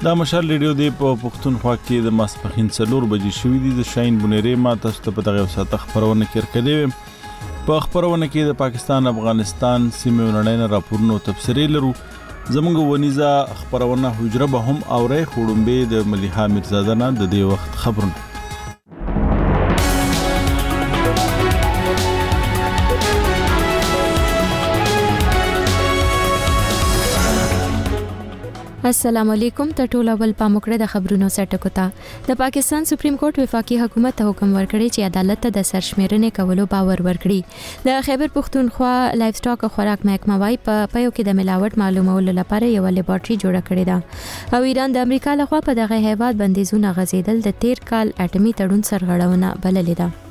دا مشال ریډیو دی په پښتونخوا کې د ماسپخین 4 بجې شوې دي. د شاهین بنيري ما تاسو ته په دغه وساته خبرونه کړې په خبرونه کې د پاکستان افغانستان سیمه ونړۍ راپورونو تفسیری لرو. زموږ ونیزه خبرونه حجره به هم اوري خړومبه د مليحه میرزاده نه د دې وخت خبرونه. السلام علیکم. ته ټول اول پاموکړه د خبرونو سرټکو ته د پاکستان سپریم کورټ وفاقي حکومت ته حکم ورکړی چې عدالت ته د سرشمیرنې کولو باور ورکړي. د خیبر پختونخوا لایف سټاک خوراک محکمه وايي په پيو کې د ملاوت معلومولو لپاره یو لیبارټري جوړه کړې ده او ایران د امریکا لخوا په دغه هیواد بندیزونه غځیدل د 13 کال اټومي تړون سرغړونه بللې ده.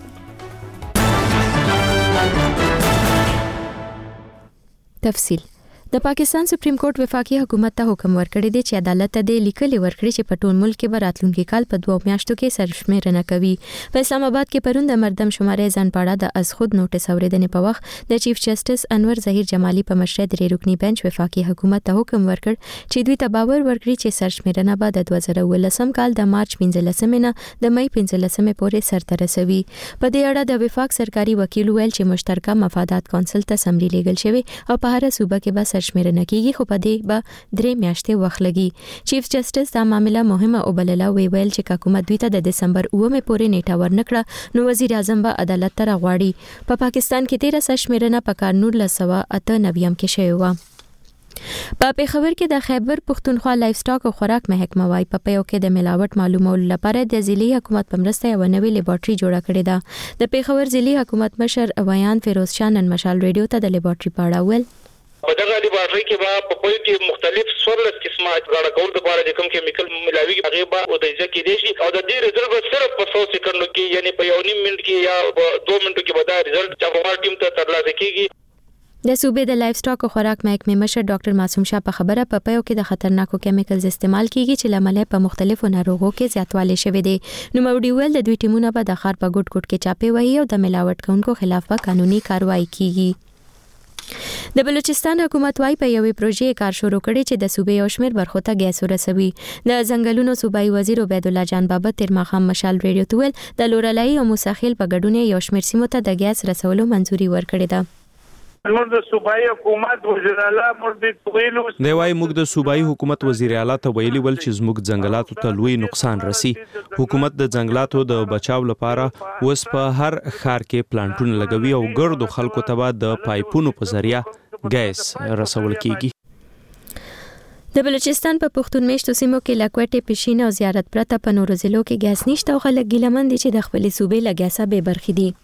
تفصیل د پاکستان سپریم کورټ وفاقي حکومت ته حکم ورکړی دی چې عدالت ته د لیکلي ورکړي چې په ټول ملک کې به راتلونکي کال په 2 میاشتو کې سرشمیرنه کوي. په اسلام آباد کې پرون د مردم شمارې ځنپاړه د از خود نوټس اوریدنې په وخت د چیف جسټس انور ظهیر جمالی په مشرۍ د رکنی بنچ وفاقي حکومت ته حکم ورکړ چې دوی ته باور ورکړي چې سرشمیرنه به د 2019 کال د مارچ 15 نه د مئی 15 پورې سرته رسوي. په دې اړه د وفاق سرکاري وکیل ویل چې مشترکه مفادات کونسل ته سمري لیږل شوی او په هر صوبه کې به شمیرنه کیږي خو په دې به 3 میاشتې وخت لګي. چیف جسټس دا معاملې مهمه وبلله ویل چې حکومت دوی ته د دسمبر 9 پورې نیټه ورنکړه نو وزیر اعظم به عدالت ته راغواړي. په پاکستان کې 13 شمیرنه په کار 1998 کې شوی و. په پیښور کې د خیبر پختونخوا لایف سټاک او خوراک محکمه وايي په پيو کې د ملاوت معلومولو لپاره د ضلعي حکومت په مرسته یو نوې لیبارټري جوړه کړې ده. د پیښور ضلعي حکومت مشر ویان فیروز شاه نن مشال ریډیو ته د لیبارټري په اړه ویل. په دغه لیبارټري کې به په پوی کې مختلف 14 قسمه غاړه کول د لپاره د کوم کیمیکل ملاوي هغه به او د ځکه دي شي او د دې رزلټ صرف په 100 سکندو کې یعنی په 1.5 منټ کې یا 2 منټو کې به دا رزلټ چې په ټیم ته ترلاسه کیږي. د صوبې د لایف سټاک او خوراک محکمې مشر ډاکټر معصوم شاه په خبره په پيو کې د خطرناکو کیمیکلز استعمال کیږي چې لامل په مختلفو ناروغو کې زیاتوالی شوی دی. نو مودي ول د دوی ټیمونه به د خار په ګډ ګډ کې چاپی وهي او د ملاوت کوونکو خلاف به قانوني کاروایی کیږي. د بلوچستان حکومت وايي په یوې پروژې کار شروع کړي چې د صوبې او شمیر برخو ته ګیس ورسوي. د ځنګلونو صوبایي وزیر عبید الله جان بابا تیر ماښام مشال ریډیو ته ویل د لورلای او موساخیل په ګډون یو شمیر سیمو ته د ګیس رسولو منځوري ورکړې ده. موږ د صوبایي حکومت وزیر اعلی موږ ویلو دی وايي موږ د صوبایي حکومت وزیر اعلی ته ویلي ول چې زموږ ځنګلاتو ته لوی نقصان رسی. حکومت د ځنګلاتو د بچاو لپاره اوس په هر ښار کې پلانټونه لګوي او ګردو خلکو ته د پایپونو په ذریعہ ګیس رسول کیږي. د بلوچستان په پښتون میشتو سیمو کې لکوټې پښین او زیارت پرته په نورو ضلعو کې ګیس نشته او خلک ګیلمن دي چې د خپل صوبې لګیسه به برخې دي.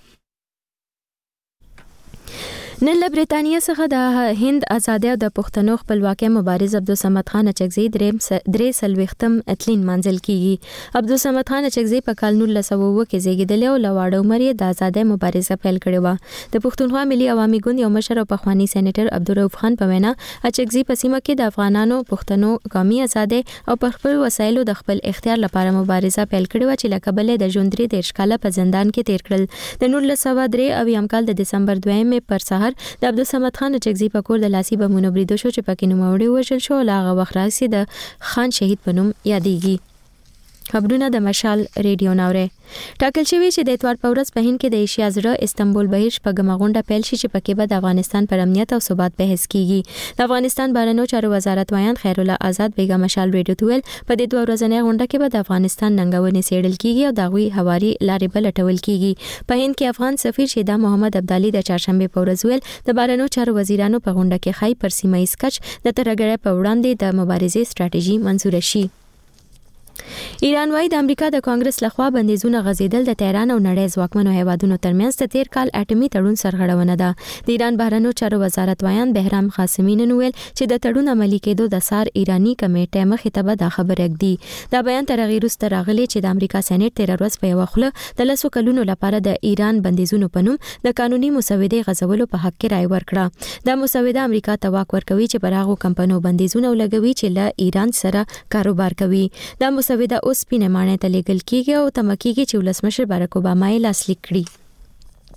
نن له برېټانیا څخه د هند آزادۍ او د پښتنو خپلواکۍ مبارز عبدالصمد خان اچکزي درې سلويختم اتلین منزل کیږي. عبدالصمد خان اچکزي په کال 1900 کې زیږیدل او لواړو عمر یې د آزادۍ مبارزه پیل کړې و. د پښتونخوا ملي عوامي ګوند یو مشر او پخوانی سېنیټر عبدالرؤف خان په وینا اچکزي په سیمه کې د افغانانو پښتنو قومي آزادۍ او په خپل وسایلو د خپل اختیار لپاره مبارزه پیل کړې و چې لکه بلې د ژوندري د اشکاله په زندان کې تیر کړل. د 1903 کال د دسمبر 2 پر سهار د عبدالصمد خان اچکزي په کور د لاسي بمونو بریدو شو چې پکې نوموړي وژل شو. لاغه وخت راځي د خان شهید په نوم یادېږي. خبرونه د مشال ریډیو ناوره. ټاکل شوی چې د اتوار په ورځ په هند کې د ایشیا زړه استنبول بهیر شپږمه غونډه پیل شي چې پکې به د افغانستان پر امنیت او ثبات بحث کیږي. د افغانستان بهرنیو چارو وزارت ویان خیر الله آزاد بیگا مشال ریډیو ته ویل په دې 2 ورځنۍ غونډه کې به د افغانستان ننګونې څېړل کیږي او د غوي حواري لارې بل ټول کیږي. په هند کې افغان سفیر شیدا محمد عبدالي د چهارشنبه په ورځ ویل د بهرنیو چارو وزیرانو په غونډه کې خای پر سیمه ایز کچ د ترګړې په وړاندې د مبارزې ستراتیژي منزور شي. ایران وايي د امریکا د کانګرس لخوا بندیزونه غځیدل د تهران او نړۍ ځواکمنو هیوادونو ترمنځ د 13 کال اټومي تړون سرغړونه ده. د ایران بهرنیو چارو وزارت ویان بهرام قاسمي نن ویل چې د تړون عملي کېدو د سار ایرانی کمیټه مخې ته به دا خبره کړي. دا بیان تر هغه وروسته راغلی چې د امریکا سېنات 13 ورځې په یو خله د 10 کلونو لپاره د ایران بندیزونو په نوم د قانوني مسودې غځولو په حق کې رائے ورکړه. دا مسوده امریکا ته واک ورکوي چې پر هغه کمپنیو بندیزونه لګوي چې له ایران سره کاروبار کوي. دا مسوده اوس پینه مانه ته لیږل کیږي او تمکیږي چې ولسمشر باراک اوباما یې لاسلیک کړي.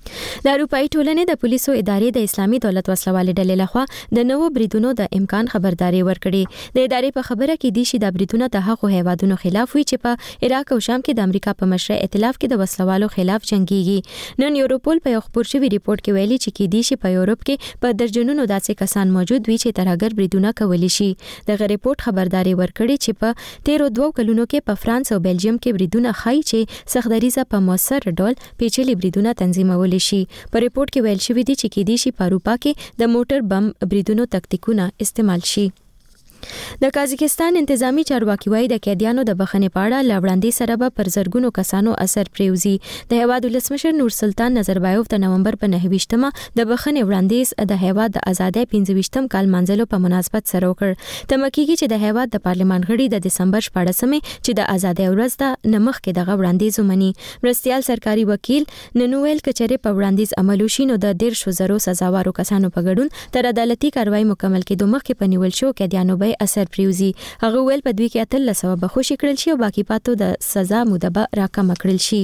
د اروپאי ټولنې د پولیسو ادارې د اسلامي دولت وسلوالې ډلې لخوا د نوو بریدونو د امکان خبرداري ورکړي. د ادارې په خبره کې دي چې د بریدونو د هغو هیوادونو خلاف وي چې په عراق او شام کې د امریکا په مشرۍ ائتلاف کې د وسلوالو خلاف جنگيږي. نن یوروپول په یو خبر شوی ریپورت کې ویلي چې کې دي چې په یورپ کې په درجنونو داسې کسان موجود وي چې ترهګر بریدونه کولی شي. دغه ریپورت خبرداري ورکړي چې په 13 کلونو کې په فرانس او بلجیم کې بریدونه ښایي چې سختدریزه په موثر ډول پیچلي بریدونه تنظیمول شي. په ریپورت کې ویل شوی دی چې کې دي شي په اروپا کې د موټر بم بریدونو تکتیکونه استعمال شي. د قازقستان انتظامی چارواکي وايي د قیدیانو د بخښنې په اړه لاوړاندې سره به پر زرګونو کسانو اثر پریوزي. د هیواد ولسمشر نور سلطان نظربایوف د نومبر په 9 د بخښنې وړاندیز د هیواد د ازادۍ 25 کال منځلو په مناسبت سره وکړ. تمکیږي چې د هیواد د پارلمان غړي د دسمبر 14 چې د ازادۍ ورځ د نمخ کې دغه وړاندیز ومني. مرستيال سرکاري وکیل ننویل کچره په وړاندیز عمل وشي نو د 100,000 سزاوارو کسانو په ګډون تر عدالتي کاروایی مکمل کېدو مخکې په نیول شو قیدیانو به اثر پریوزي. هغه ویل په دوی کې 13 بخښي کړل شي او باقی پاتو د سزا موده به راکم کړل شي.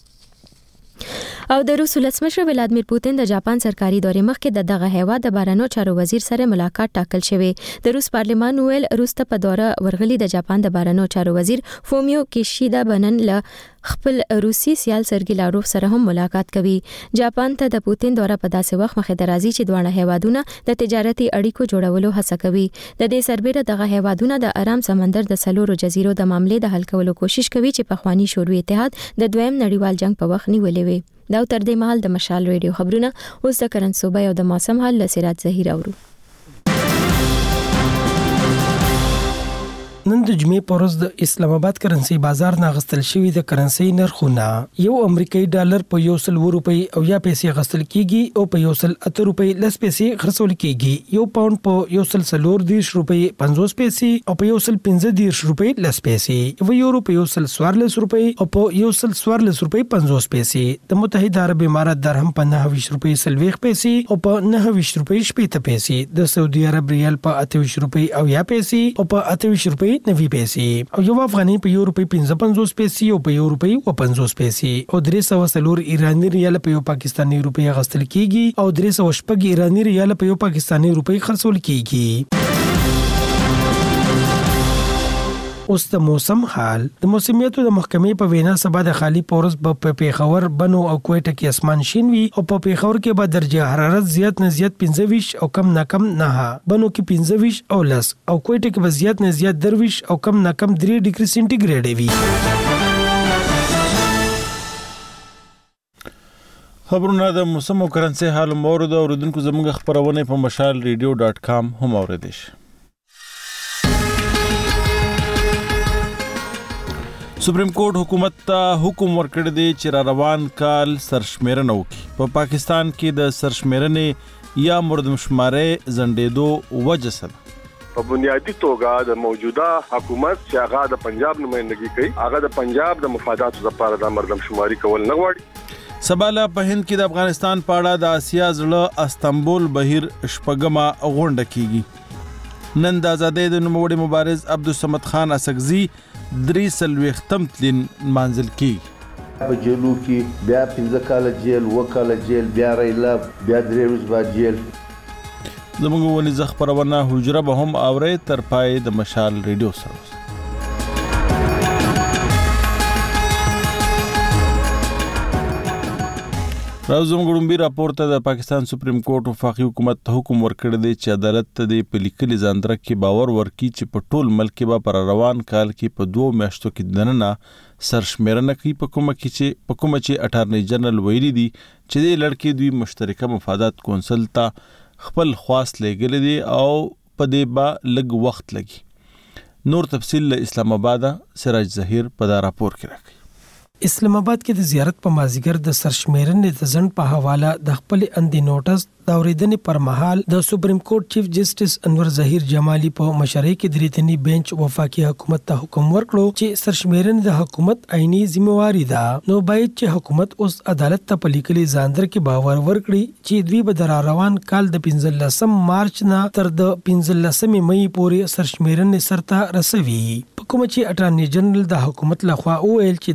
او د روس ولسمشر ولادمیر پوتین د جاپان سرکاري دورې مخکې دغه هیواد د بهرنیو چارو وزیر سره ملاقات ټاکل شوی. د روس پارلمان ویل روس ته په دوره ورغلي د جاپان د بهرنیو چارو وزیر فومیو کیشیدا بنن له خپل روسي سیال سرګي لاروف سره هم ملاقات کوي. جاپان ته د پوتین دوره په داسې وخت مخې درازي چې دوه هیوادونه د تجارتي اړیکو جوړولو هڅه کوي. د دې سربېره دغه هیوادونه د آرام سمندر د سلورو جزیرو د معاملې د حل کولو کوشش کوي چې په خواني شوروي اتحاد د دویم نړیوال جنگ په وخت نیولې وي. دا تر دې مهال د مشال ریډیو خبرونه اوس د کرن صوبې او د موسم حال له سراج زهیر اورو. نن د جمعې په ورځ د اسلام آباد کرنسي بازار نه غستل شوی د کرنسي نرخونه یو امریکایي ډالر په 100 روپۍ او یا پیسې غستل کیږي او په 108 روپۍ لس پیسې خرڅول کیږي. یو پاوند په 140 روپۍ 50 پیسې او په 115 روپۍ لس پیسې. یو یورو په 114 روپۍ او په 114 روپۍ 50 پیسې. د متحده عرب امارات درهم په 29 روپۍ 40 پیسې او په 29 روپۍ 70 پیسې. د سعودي عرب ریال په 28 روپۍ او یا پیسې او په 28 روپۍ 90 پیسې. او یو افغاني په یو روپۍ 55 پیسې او په یو روپۍ 50 پیسې. او 300 ایرانی ریال په یو پاکستاني روپۍ غستل کیږي او 300 ایرانی ریال په یو پاکستاني روپۍ خرڅول کیږي. اوس د موسم حال. د موسمیاتو د محکمې په وینا سبا د خالی پورس په پیښور بنو او کوټه کې اسمان شین وي او په پیښور کې به درجه حرارت زیات نه زیات 25 او کم نه کم 9 بنو کې 25 او لس او کوټه کې به زیات نه زیات 23 او کم نه کم 3 ډیګري سنټیګریډ وي. خبرونه د موسم او کرنسي حال مورد اوردونکو زموږ خبرونه په mashalradio.com هم اوریدئ. سپریم کورټ حکومت ته حکم ورکړ دی چې را روان کال سرشمیرنه وکړي. په پاکستان کې د سرشمیرنې یا مردمشمارۍ زندېدو وجه څه په بنیادی توګه د موجوده حکومت چې هغه د پنجاب نمائندګي کوي هغه د پنجاب د مفاداتو لپاره د مردمشماري کول نه غواړي. سباله په هند کې د افغانستان په اړه د آسیا زړه استنبول بهیر شپږمه غونډه کیږي. نن د آزادۍ د نوموړي مبارز عبدالصمد خان اسکزي 3 تلین منزل کی په جیلو کې بیا 15 کال جیل وکاله جیل بیا ریلا بیا 3 ورځې بعد جیل. زموږ ولې زخبرونه حجره به هم اوري تر پای د مشال ریډیو سره. راوزم ګړومبي راپورته د پاکستان سپریم کورټ وفاقي حکومت ته حکم ورکړ دی چې عدالت ته د پلیکلي ځاندره کې باور ورکړي چې په ټول ملک کې به پر روان کال کې په 2 میاشتو کې دننه سرشمیرنه کوي په کومه چې اټارنی جنرال ویلي دي چې د لړکې دوی مشترکه مفادات کونسل ته خپل خواست لګل دي او په دې با لګ وخت لګي. نور تفصیل له اسلام آباد سراج زهیر په دا راپور کې راکړي. اسلام آباد کې د زیارت په مازیګر د سرشمیرنې د ځند په حواله د خپل اندي نوټس د اوریدنې پر مهال د سپریم کورټ چیف جسټس انور ظهیر جمالی په مشرۍ کې د ریتنی بنچ وفاقي حکومت ته حکم ورکړو چې سرشمیرنې د حکومت عیني ذمہواری ده. نو باید چې حکومت اوس عدالت ته په لیکلي ځاندر کې باور ورکړي چې دوی به د روان کال د 15 مارچ نه تر د 15 مې پورې سرشمیرنې سرته رسوي. په کوم چې اټارنی جنرال د حکومت لخوا وویل چې دا معاملې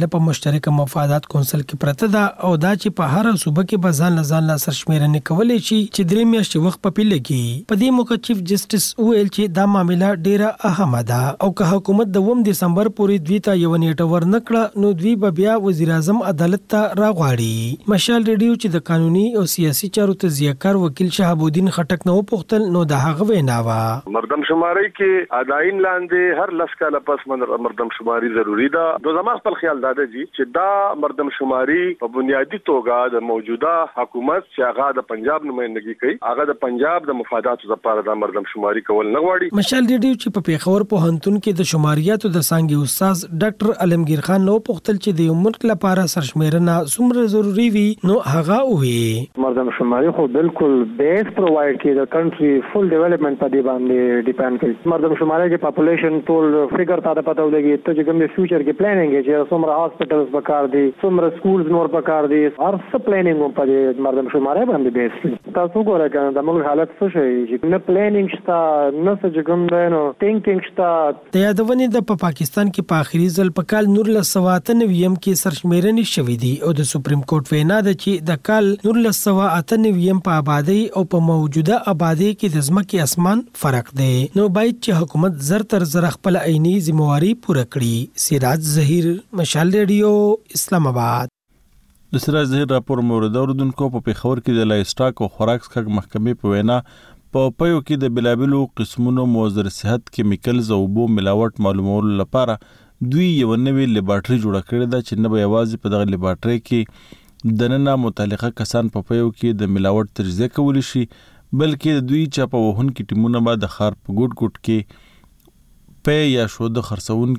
پښتانه په مشترک مفادات کونسل کې پرته ده او دا چې په هر صوبه کې به ځان لا سرشمیرنه کولای شي چې 3 میاشتې وخت په پیل کې په دې موقع چیف جسټس ویل چې دا معاملې ډیره اهمه ده او که حکومت د 2 دسمبر پورې دوی ته یو نیټه ورنکړه نو دوی به بیا وزیر اعظم عدالت ته راغواړي. مشال ریډیو چې د قانوني او سیاسي چارو تجزیه‌کار وکیل شهاب الدین خټک نو پوښتل نو د هغه وینا وا مردم شماري کې اداین لاندې هر لس کاله پس مردم شماري ضروری ده. د زما خپل خیال دا دی چې دا مردم شماري په بنیادی توګه د موجوده حکومت چې هغه د پنجاب نمائندګي کوي هغه د پنجاب د مفاداتو لپاره د مردم شماري کول نه غواړي. مشال ریډیو چې په پیښور پوهنتون کې د شماریاتو د څانګې استاد ډاکټر علمگیر خان نو پوښتل چې د ملک لپاره سرشمیرنه څومره ضروری وي نو هغه وی مردم شماري خو بالکل بیس پرووایډ کوي د کنټری فل ډیولپمنٹ په دې باندې ډیپند کوي. مردم شماري کې پاپولیشن ټول فګر تا د پته ولګي ته چې کوم د فیوچر کې پلانینګ چې څومره هاسپټلز پکار دي څومره سکولز نور پکار دي هر څه پلانینګ په دې مردم شماري باندې بیس کوي. تاسو ګورئ کنه د ملک حالت څه شي چې نه پلانینګ شته نه څه کوم نو ټینکینګ شته. د یادونې د پاکستان کې په اخري ځل په کال 1998 کې سرشمیرنې شوې دي او د سپریم کورټ وینا ده چې د کال 1998 په آبادی او په موجوده آبادی کې د ځمکې اسمان فرق دی نو باید چې حکومت زر تر زر خپل عیني ذمہواری پوره کړي. سراج ظهیر مشال ریډیو اسلام آباد. د سراج ظهیر راپور مورد اوردونکو په پیښور کې د لایسټاک او خوراک څخه محکمې په وینا په پيو کې د بلابلو قسمونو موزر صحت کیمیکلز او بو ملاوت معلومولو لپاره دوی یو نوې لیبارټري جوړه کړې ده چې نه به یوازې په دغه لیبارټري کې د نن متعلقه کسان په پيو کې د ملاوت تجزیه کولی شي بلکې د دوی چا په وهن کې ټیمونه به د خار په ګډ کې پي یا شو د خرڅون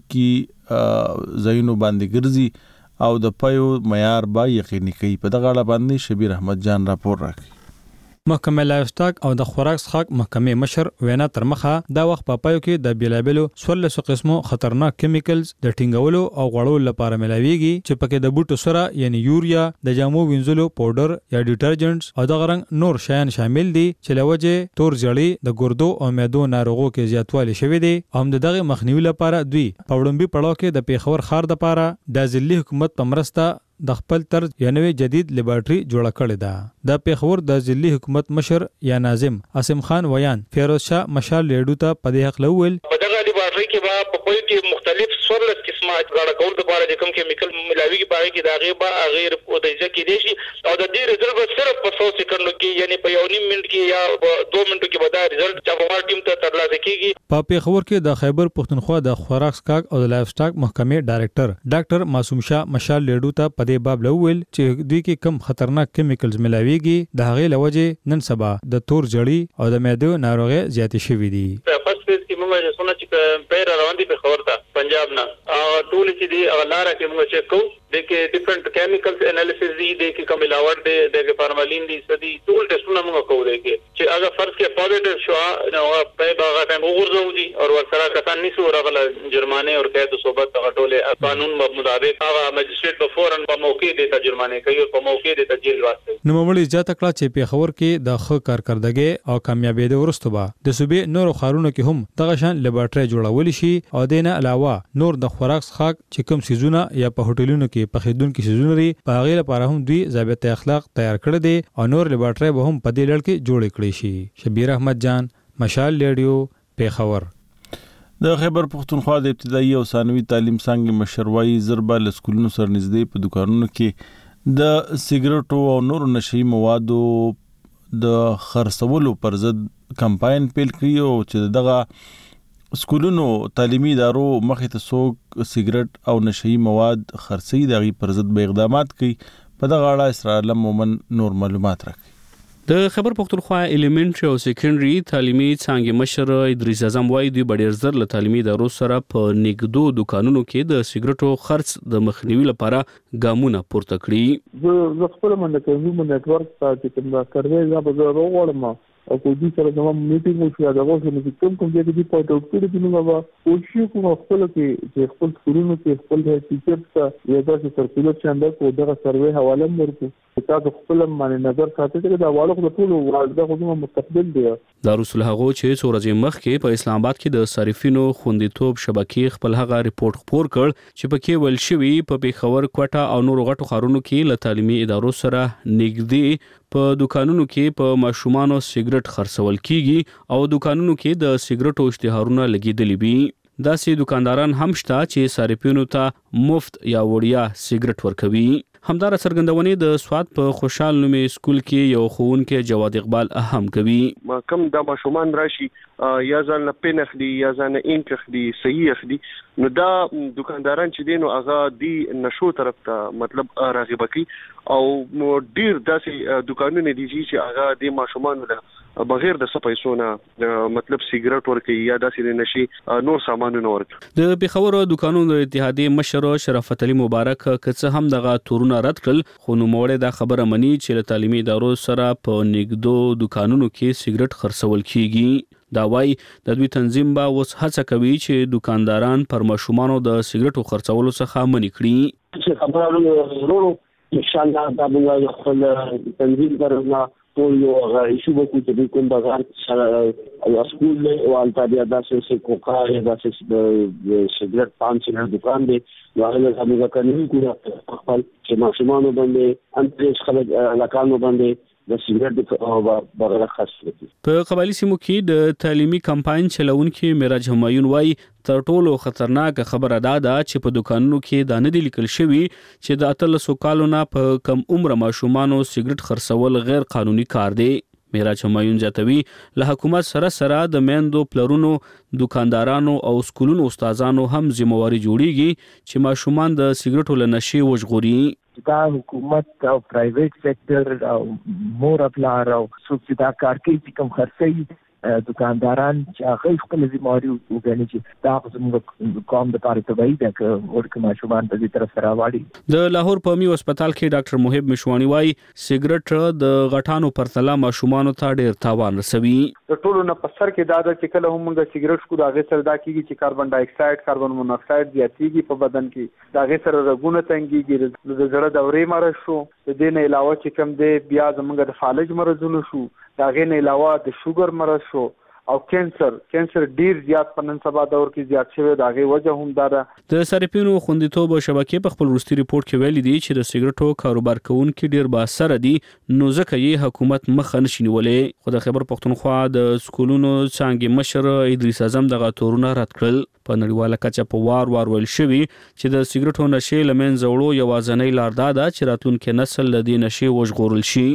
کې زینو باندې ګرځي او د پيو معیار با یقیني کوي. په دغه اړه باندې شبیر احمد جان راپور راکړي. محکمه لایفسټاک او د خوراک څخه محکمې مشر وینا تر مخه دا وخت په پایو کې د بیلابلو 14 قسمو خطرناک کیمیکلز د ټینګولو او غړولو لپاره ملاويږي چې پکې د بوټو سره یعنی یوریا د جامو وینځلو پاوډر یا ډیټرجنټس او د غرنګ نور شیان شامل دي چې لوجه تور ځړی د ګردو او معدو ناروغو کې زیاتوالی شوی دی. هم دغه مخنیوي لپاره دوی پاوډمبي پړاو کې د پیښور خار د لپاره د ځلي حکومت په مرسته د خپل طرز یو نوې جدید لیبارټري جوړه کړې ده. د پیښور د ځلي حکومت مشر یا ناظم عاصم خان ویان فیروز شاه مشال ریډیو ته په دې حق لول په دغه لیبارټري کې به په کوئی کې مختلف 14 قسمه غاړه کول د لپاره چې کوم کیمیکل ملاوي کې باغې کې دا غیبه غیر او د ځکه دي شي او د دې رزلټ به صرف په 100 سکندو کې یعنی په 1.5 منټ کې یا 2 منټو کې به دا رزلټ چې په ټیم ته ترلاسه کیږي. په پیښور کې د خیبر پښتونخوا د خوراک سکاک او د لایف سټاک محکمې ډایریکټر ډاکټر معصوم شاه مشال ریډیو ته په دې باب لول چې دوی کې کم خطرناک کیمیکلز ملاويږي د هغې لوجه نن سبا د تور جړی او د معدو ناروغي زیاتې شوې دي. فرست فیز کې موږ چې څونه چې پیر روان دي په خبر ته پنجاب نه ټول چې دی لاره کې موږ چیک کوو د کې ډیفرنٹ کیمیکلز انالیسس دي د کې کوم ملاوت دي د فارمالین دي سدي ټول ټیسټونه موږ کوو د کې چې اگر فرض کې پوزټیو شو نو په باغ ټایم وګورځو دي او ورسره کسان نشو راغله جرمانه او قید صوبت غټوله قانون مطابق هغه مجستریټ په فورن په موقع د جرمانه کوي او په موقع د تجیل واسطه نو مولوی ځات کړه چې په خبر کې د ښه کارکردګي او کامیابی د ورستوبه د صوبې نور خارونو کې هم دغه شان لیبارټري جوړول شي او دینه علاوه نور د خوراک څخه چې کوم سيزونه یا په هوټلونو کې په خیدونکو سيزونه لري په هغه لپاره هم دوی ضابطه اخلاق تیار کړی دي او نور لیبارټري به هم په دې لړ کې جوړ کړي شي. شبیر احمد جان مشال ریډیو پیښور. د خیبر پښتونخوا د ابتدایي او ثانوي تعلیم څنګه مشروعي ضربه لسکولونو سره نږدې په دکانونو کې د سیګریټو او نور نشئی موادو د خرڅولو پر ضد کمپاین پیل کړی او چې دغه سکولونو تعلیمي ادارو مخې ته څوک سیګریټ او نشئی مواد خرڅي دغه پر ضد به اقدامات کوي. په دغه اړه اسرار مومن نور معلومات راکړي. د خیبر پښتونخوا الیمنټری او سیکنډري تعلیمي څانګې مشر ادریس اعظم وایي دوی ډېر زر له تعلیمي ادارو سره په نګدو دکانونو کې د سیګریټو خرڅ د مخنیوي لپاره ګامونه پورته کړي. زه خپل منډه کوم نیټورک ته چې کوم کاروي یا به زه وروړم او کوجی سره د میټینګ وشو دا غوښنه چې کوم ځای کې پټ او کړی دی نو هغه کوشش کوم خپل کې چې خپل سکولونو کې خپل ټیچرز ته یو ځای سرکولر چاندر کو دغه سروې حواله ورکړو تاسو خپل باندې نظر ساتئ چې دا واړو د ټولو ورځو خدمت مستقبل دی دا رسول هغه چې څورځي مخ کې په اسلام آباد کې د صارفینو خوندیتوب شبکې خپل هغه ریپورت خپور کړ چې پکې ول شوی په پیښور کوټه او نور غټو خارونو کې له تعلیمي ادارو سره نږدې په دکانونو کې په ماشومانو سیګریټ خرڅول کیږي او دکانونو کې د سیګریټو اشتهارونه لګیدلې وي داسې دکانداران هم شته چې صارفینو ته مفت یا وړیا سیګریټ ورکوي همدار څرګندونې د سواد په خوشحال نومي سکول کې یو ښوونکی جواد اقبال اهم کوي کم د ماشومان راشي یا ځان پن اخلي یا ځان انک اخلي صحیح اخلي نو دا دکانداران چې دینو هغه دی نشو طرف ته مطلب راغب کی او ډیر داسې دکانونه دي چې هغه د ماشومان بغیر د پیسو نه مطلب سیګریټ ورکي یا داسې نشي نور سامانونه ورکي د پیښور دکانونو اتحادیې مشر شرافت علي مبارک کڅ هم دغه تورونه رد کړل خو نو موړې دا خبره مني چې له تعلیمي ادارو سره په نګدو دکانونو کې سیګریټ خرڅول کیږي دا وای د دوی تنظیم با اوس هڅه کوي چې دکانداران پر ماشومانو د سیګریټو خرڅولو څخه منع کړي چې خبرونه ورو ان شاء الله دا به خپل تنظیم درنه ټول یو ایشو وکړو چې کوم بازار سره او سکول او الټابیا داسې کوکا یا داسې سیګریټ پان چې دکان دی نو هغه زموږ قانوني کوي خپل چې ماشومانو باندې انټریس خلک علاقانو باندې د سیګریټ او بغیر خاص په قبایلی سیمو کې د تعلیمي کمپاین چلونکي میراج همایون وای تر ټولو خطرناک خبره دا ده چې په دکانونو کې دا نه دي لیکل شوی چې د 13 کالو نه په کم عمر ماشومانو سیګریټ خرڅول غیر قانوني کار دی میراج همایون زیاتوي له حکومت سره د میندو پلرونو دکاندارانو او سکولونو استادانو هم ذمہواری جوړیږي چې ماشومان د سیګریټو له نشي وژغوري دا حکومت او پرایویټ سېکټر او مور خپل او څوک دا کار کوي چې کوم خرڅي دکانداران چې هغه خپل ذمہواری وګڼي چې دا زموږ قوم د پاره تبعی ده ورکه ماشومان په دې طرف سره واړي د لاهور په می هسپتال کې ډاکټر محب مشوانی وای سیګریټ د غټانو پرتله ماشومان ته ډیر تاوان رسوي د ټولو نه په سر کې دا چې کله هم موږ سیګریټ کو دا غي سره دا کیږي چې کاربن ډای اکساید کاربن مونوکساید زیاتېږي په بدن کې دا غي سره رګونه تنګيږي د زړه دورې مرز شو د دې نه علاوه چې کوم دی بیا زموږ د فالج مرزونه شو دا غي نه علاوه د شوګر مرز شو او کینسر ډیر زیات په نن سبا دور کې زیات شوی دا غي وجه هم دا د صارفینو خوندیتوب شبکې په خپل وروستي ریپورت کې ویلي دي چې د سیګریټو کاروبار کوونکي ډیر با سره دي نو ځکه یې حکومت مخ نشي نیولې خو د خیبر پښتونخوا د سکولونو څنګه مشر ادریس اعظم دغه تورونه رد کړل په نړیواله کچه په وار ویل شوی چې د سیګریټو نشي لمن زوړو یوازنۍ لار دا ده چې راتلونکي نسل د دې نشي وژغورل شي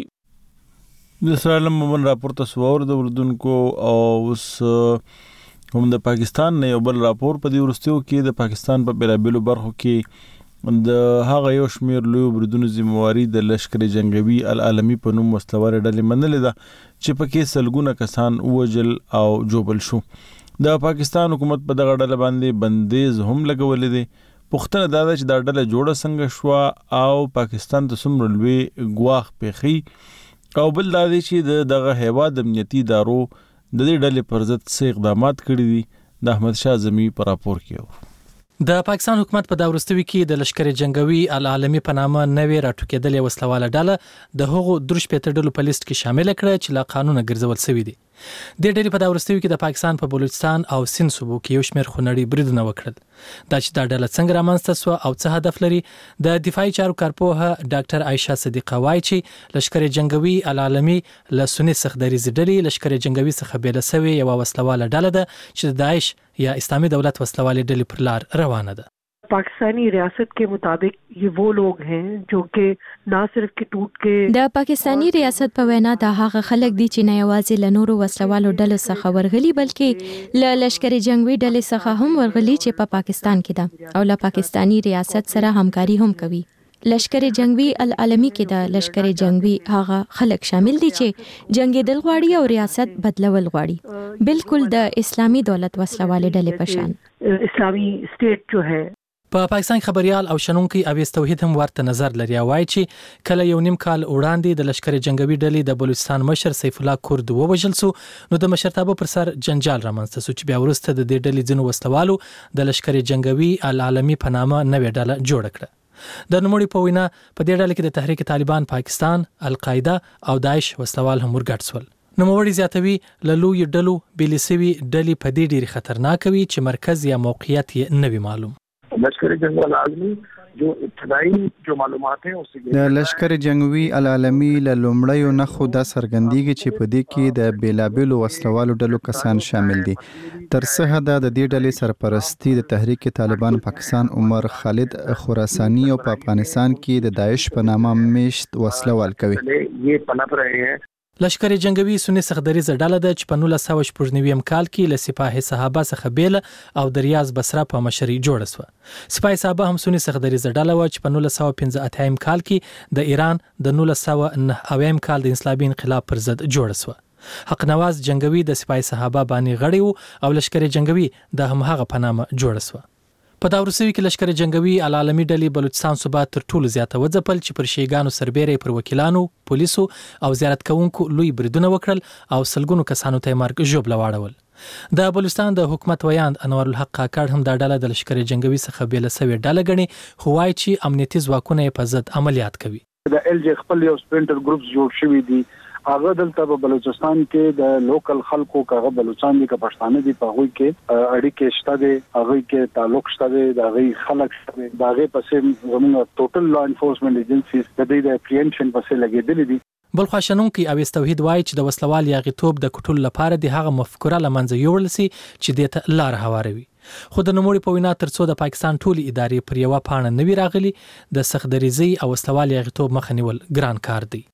د اسرائیل مومن راپورته سوور د اردوونکو او اوس هم د پاکستان نه یو بل راپور په دې ورستیو کې د پاکستان په بیلابیلو برخو کې د هغه یو شمیر لوی بریدونو ذمہواری د لشکر جنگوي العالمي په نوم مستوار ډلې منلې ده چې پکې سلګونه کسان وژل او جوبل شو د پاکستان حکومت په دغه ډله باندې بندیز هم لګولې دي پښتنه دا چې دا ډله جوړه څنګه شو او پاکستان ته څومره لوی ګواښ پیښی او بل دا دی چې دغه هیواد امنیتي ادارو د دې ډلې پر ضد څه اقدامات کړي دي د احمد شاه زمي په راپور کې د پاکستان حکومت په داورستوي کې د لشکر جنگوي العالمي په نامه نوې راټوکېدلې وسلواله ډله د هغو درش په ډلو په لیست کې شامل کړه چې لا قانون ګرځول شوی دي د ډلې په داورستوي کې د پاکستان په بلوچستان او سند صوبو کې یو شمېر خونړي بریدونه وکړل دا چې دا ډله څنګه رامنځته شو او څه هدف لري د دفاعي چارو کارپوهه ډاکټر عائشه صدیقه وایي چې لشکر جنگوي العالمي له سنی سخدري ډلې لشکر جنگوي څخه بیل شوی یو وسلواله ډله ده چې د داعش یا اسلامي دولت وسلواله ډلې پر لار روانه ده पाकिस्तानी रियासत के मुताबिक ये वो लोग हैं जो कि ना सिर्फ के टूट के د پاکستانی ریاست په وینا د هغه خلک دي چې نه یوازې له نورو وسلوالو ډلو څخه ورغلي بلکې له لشکر جنگوي ډلې څخه هم ورغلي چې په پاکستان کې ده او له پاکستانی ریاست سره همکاري هم کوي لشکر جنگوي العالمي کې د لشکر جنگوي هغه خلک شامل دي چې جنگیدل غواړي او ریاست بدلول غواړي بالکل د اسلامي دولت وسلواله ډلې په شان اسلامی سٹیٹ جو ہے په پاکستان خبريال او شنونکي اویس توحید هم ورته نظر لري او وايي چې کله یو نیم کال وړاندې د لشکري جنگوي ډلې د بلوچستان مشر سیف الله کورد ووژل سو نو د مشرتابه پر سر جنجال رامنځته شو چې بیا ورسته د دې ډلې ځینو وسلوالو د لشکري جنگوي العالمي په نامه نوې ډله جوړ کړه د نوموړي په وینا په دې ډله کې د تحریک طالبان پاکستان القاعده او داعش وسلوال هم ورګډ سول نوموړي زیاتوي لوی ډلو بلیسوي ډلې په دې ډېری خطرناک وي چې مرکز یا موقعیت یې نه وي معلوم لشکر جنگی العالمی جو ابتدائی جو معلومات ہیں اس د لشکر جنگی العالمی له لومړیو نه خو دا څرګندېږي چې په دې کې د بیلابېلو وسلوالو ډلو کسان شامل دي تر څه حده د دې ډلې سرپرستی د تحریک طالبان پاکستان عمر خالد خراسانی او په افغانستان کې د داعش په نامه میشت وسلوال کوي یہ پنپ رہے ہیں لشکري جنگوي سنی سخدریزه ډله د 1999 کال کې له سپاه صحابه څخه بیل او د ریاض بصره په مشري جوړه شو سپاه صحابه هم سنی سخدریزه ډله و چې په 1915 کال کې د ایران د 1909 کال د انقلابي انقلاب پر ضد جوړه شو حق نواز جنگوي د سپاه صحابه باندې غړی او لشکري جنگوي د همغه په نامه جوړه شو په دا ورسوي کې لشکري جنگوي العالمي ډلې بلوچستان صوبه تر ټولو زیاته وځپل چې پر شیګانو سربېره پر وکیلانو پولیسو او زیارت کوونکو لوی بریدونه وکړل او سلګونو کسانو ته مرګ ژوبله واړول د بلوچستان د حکومت ویاند انور الحق کاکړ هم دا ډله د لشکري جنگوي څخه بیل سوي ډله غني خو وايي چې امنیتي ځواکونه په ضد عملیات کوي د ال جی خپل یو سپرینټر ګروپس جوړ شوی دي هغه دلته په بلوچستان کې د لوکل خلکو کغه بلوچستان دي که پښتانه دي په هغه کې اړیکې شته دي هغه کې تعلق شته دي د هغه خلک شته دي هغه پسې زموږ ټوټل لا انفورسمنت ایجنسیز د دې د اپریهنشن پسې لګېدلې دي بل خاصنونکي اویس توحید وایي چې د وسلوال یاغیتوب د کټول لپاره د هغه مفکوره لمنځه یوړل سي چې د ته لار هواروي خو د نوموړي په وینا ترڅو د پاکستان ټولي ادارې پر یوه پاڼه نوي راغلي د سخدریزي او وسلوال یاغیتوب مخه نیول ګران کار دی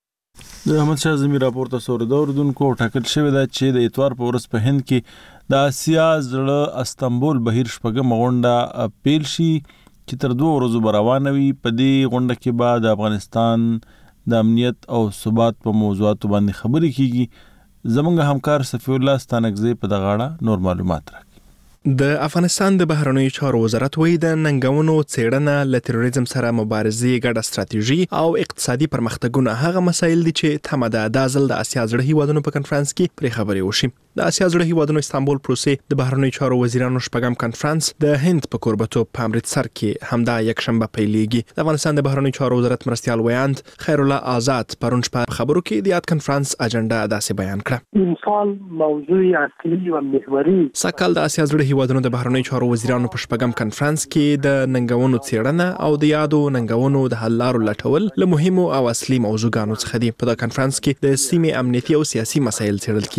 د احمد شاه زمي راپور ته سوریدا اوردونکو ټاکل شوی دا چې د اتوار په ورځ په هند کې د آسیا زړه استنبول بهیر شپږم غونډه پیل شي چې تر 2 ورځې روانه وي په دې غونډه کې بعد افغانستان د امنیت او ثبات په موضوعاتو باندې خبرې کیږي زمونږ همکار صفی الله ستانکزی په دغه اړه نور معلومات راکړي د افغانستان د بهرنیو چارو وزارت وایي د ننګونو څېړنه له تروریزم سره مبارزې ګډه ستراتیژي او اقتصادي پرمختګونه هغه مسایل دي چې تمه ده د ځل د اسیا زړه هیوادونو په کنفرانس کې پرې خبرې وشي د اسیا زړه هیوادونو استانبول پروسې د بهرنیو چارو وزیرانو شپږم کنفرانس د هند په کوربتوب په امرتسر کې همدا یکشنبه پیلېږي د افغانستان د بهرنیو چارو وزارت مرستیال ویاند خیر الله آزاد پرون شپه خبرو کې د یاد کنفرانس اجنډا داسې بیان کړه انسان موضوع اصلي او محوري سکهال د اسیا زړه هیوادونو د بهرنیو چارو وزیرانو په شپږم کنفرانس کې د ننګونو څېړنه او د یادو ننګونو د حل لارو لټول له مهمو او اصلي موضوعاتو څخه دي په دا کنفرانس کې د سیمې امنیتي او سیاسي مسایل څېړل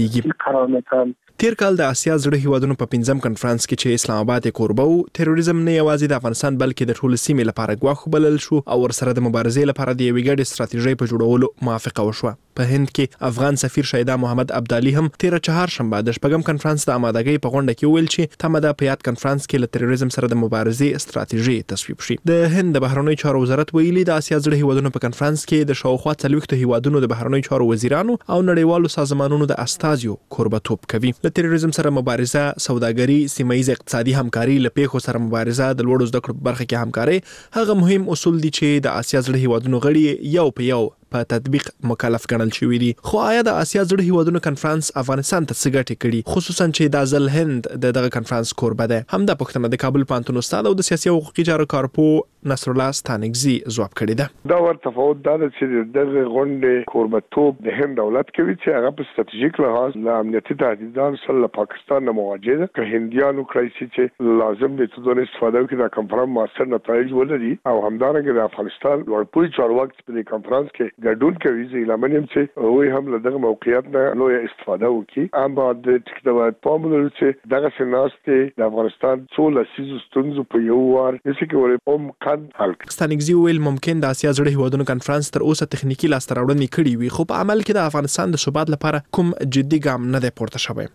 کیږي تیر کال د اسیا زړه هیوادونو په 5م کنفرانس کې چې اسلام آباد کوربه وو تروریزم نه یوازې د افغانستان بلکې د ټول سیمې لپاره ګواښ بلل شو او ورسره د مبارزې لپاره د یوې ګډې ستراتیژۍ په جوړولو موافقه وشوه په هند کې افغان سفیر شهیدا محمد عبدالي هم 13 چهارشنبه د شپږم کنفرانس د آمادګۍ په غونډه کې ویل چې تمه ده په یاد کنفرانس کې له تروریزم سره د مبارزې ستراتیژي تصویب شي د هند د بهرنیو چارو وزارت ویلي د اسیا زړه هیوادونو په کنفرانس کې د شاوخوا 40 هیوادونو د بهرنیو چارو وزیرانو او نړیوالو سازمانونو د استازیو کوربتوب کوي له تروریزم سره مبارزه سوداګري سیمه‌ییز اقتصادي همکاري له پیښو سره مبارزه د لوړو زده کړو برخه کې همکاري هغه مهم اصول دي چې د اسیا زړه هیوادونو غړي یو په یو په تطبیق مکلف ګڼل شوی دي خو آیا د اسیا زړه هیوادونو کنفرانس افغانستان ته څه ګټه کړي خصوصا چې د ځل هند دغه کنفرانس کوربه ده هم د پښتنه د کابل پانتون استاد او د سیاسي او حقوقي چارو کارپو نصر الله ستانکزی ځواب کړی ده دا ور تفاوت دا چې دغه غونډه کوربتوب د هند دولت کوي چې هغه په ستراتیژیک لحاظ له امنیتي تهدیداتو سره پاکستان نه مواجه ده که هندیانو کرایسي چې لازم دي چې د استفاده وکړي د کنفرانس مؤثر نتایج ولري او همدارنګه د افغانستان ورپوی چارواکي په کنفرانس کې ګډون کوي چې لمنیم چې وې هم له دغه موقعیت نه لوی استفاده وکړي اما د ټیکنالوژي په مولر چې دغه سناسته د افغانستان څول سیزو ستونزو په یو وار چې کوم ستانکزی ویل ممکن د اسیا زړه هیوادونو کنفرانس تر اوسه تخنیکی لاسته راوړنې کړې وي خو په عمل کې د افغانستان د ثبات لپاره کوم جدي ګام نه دی پورته شوی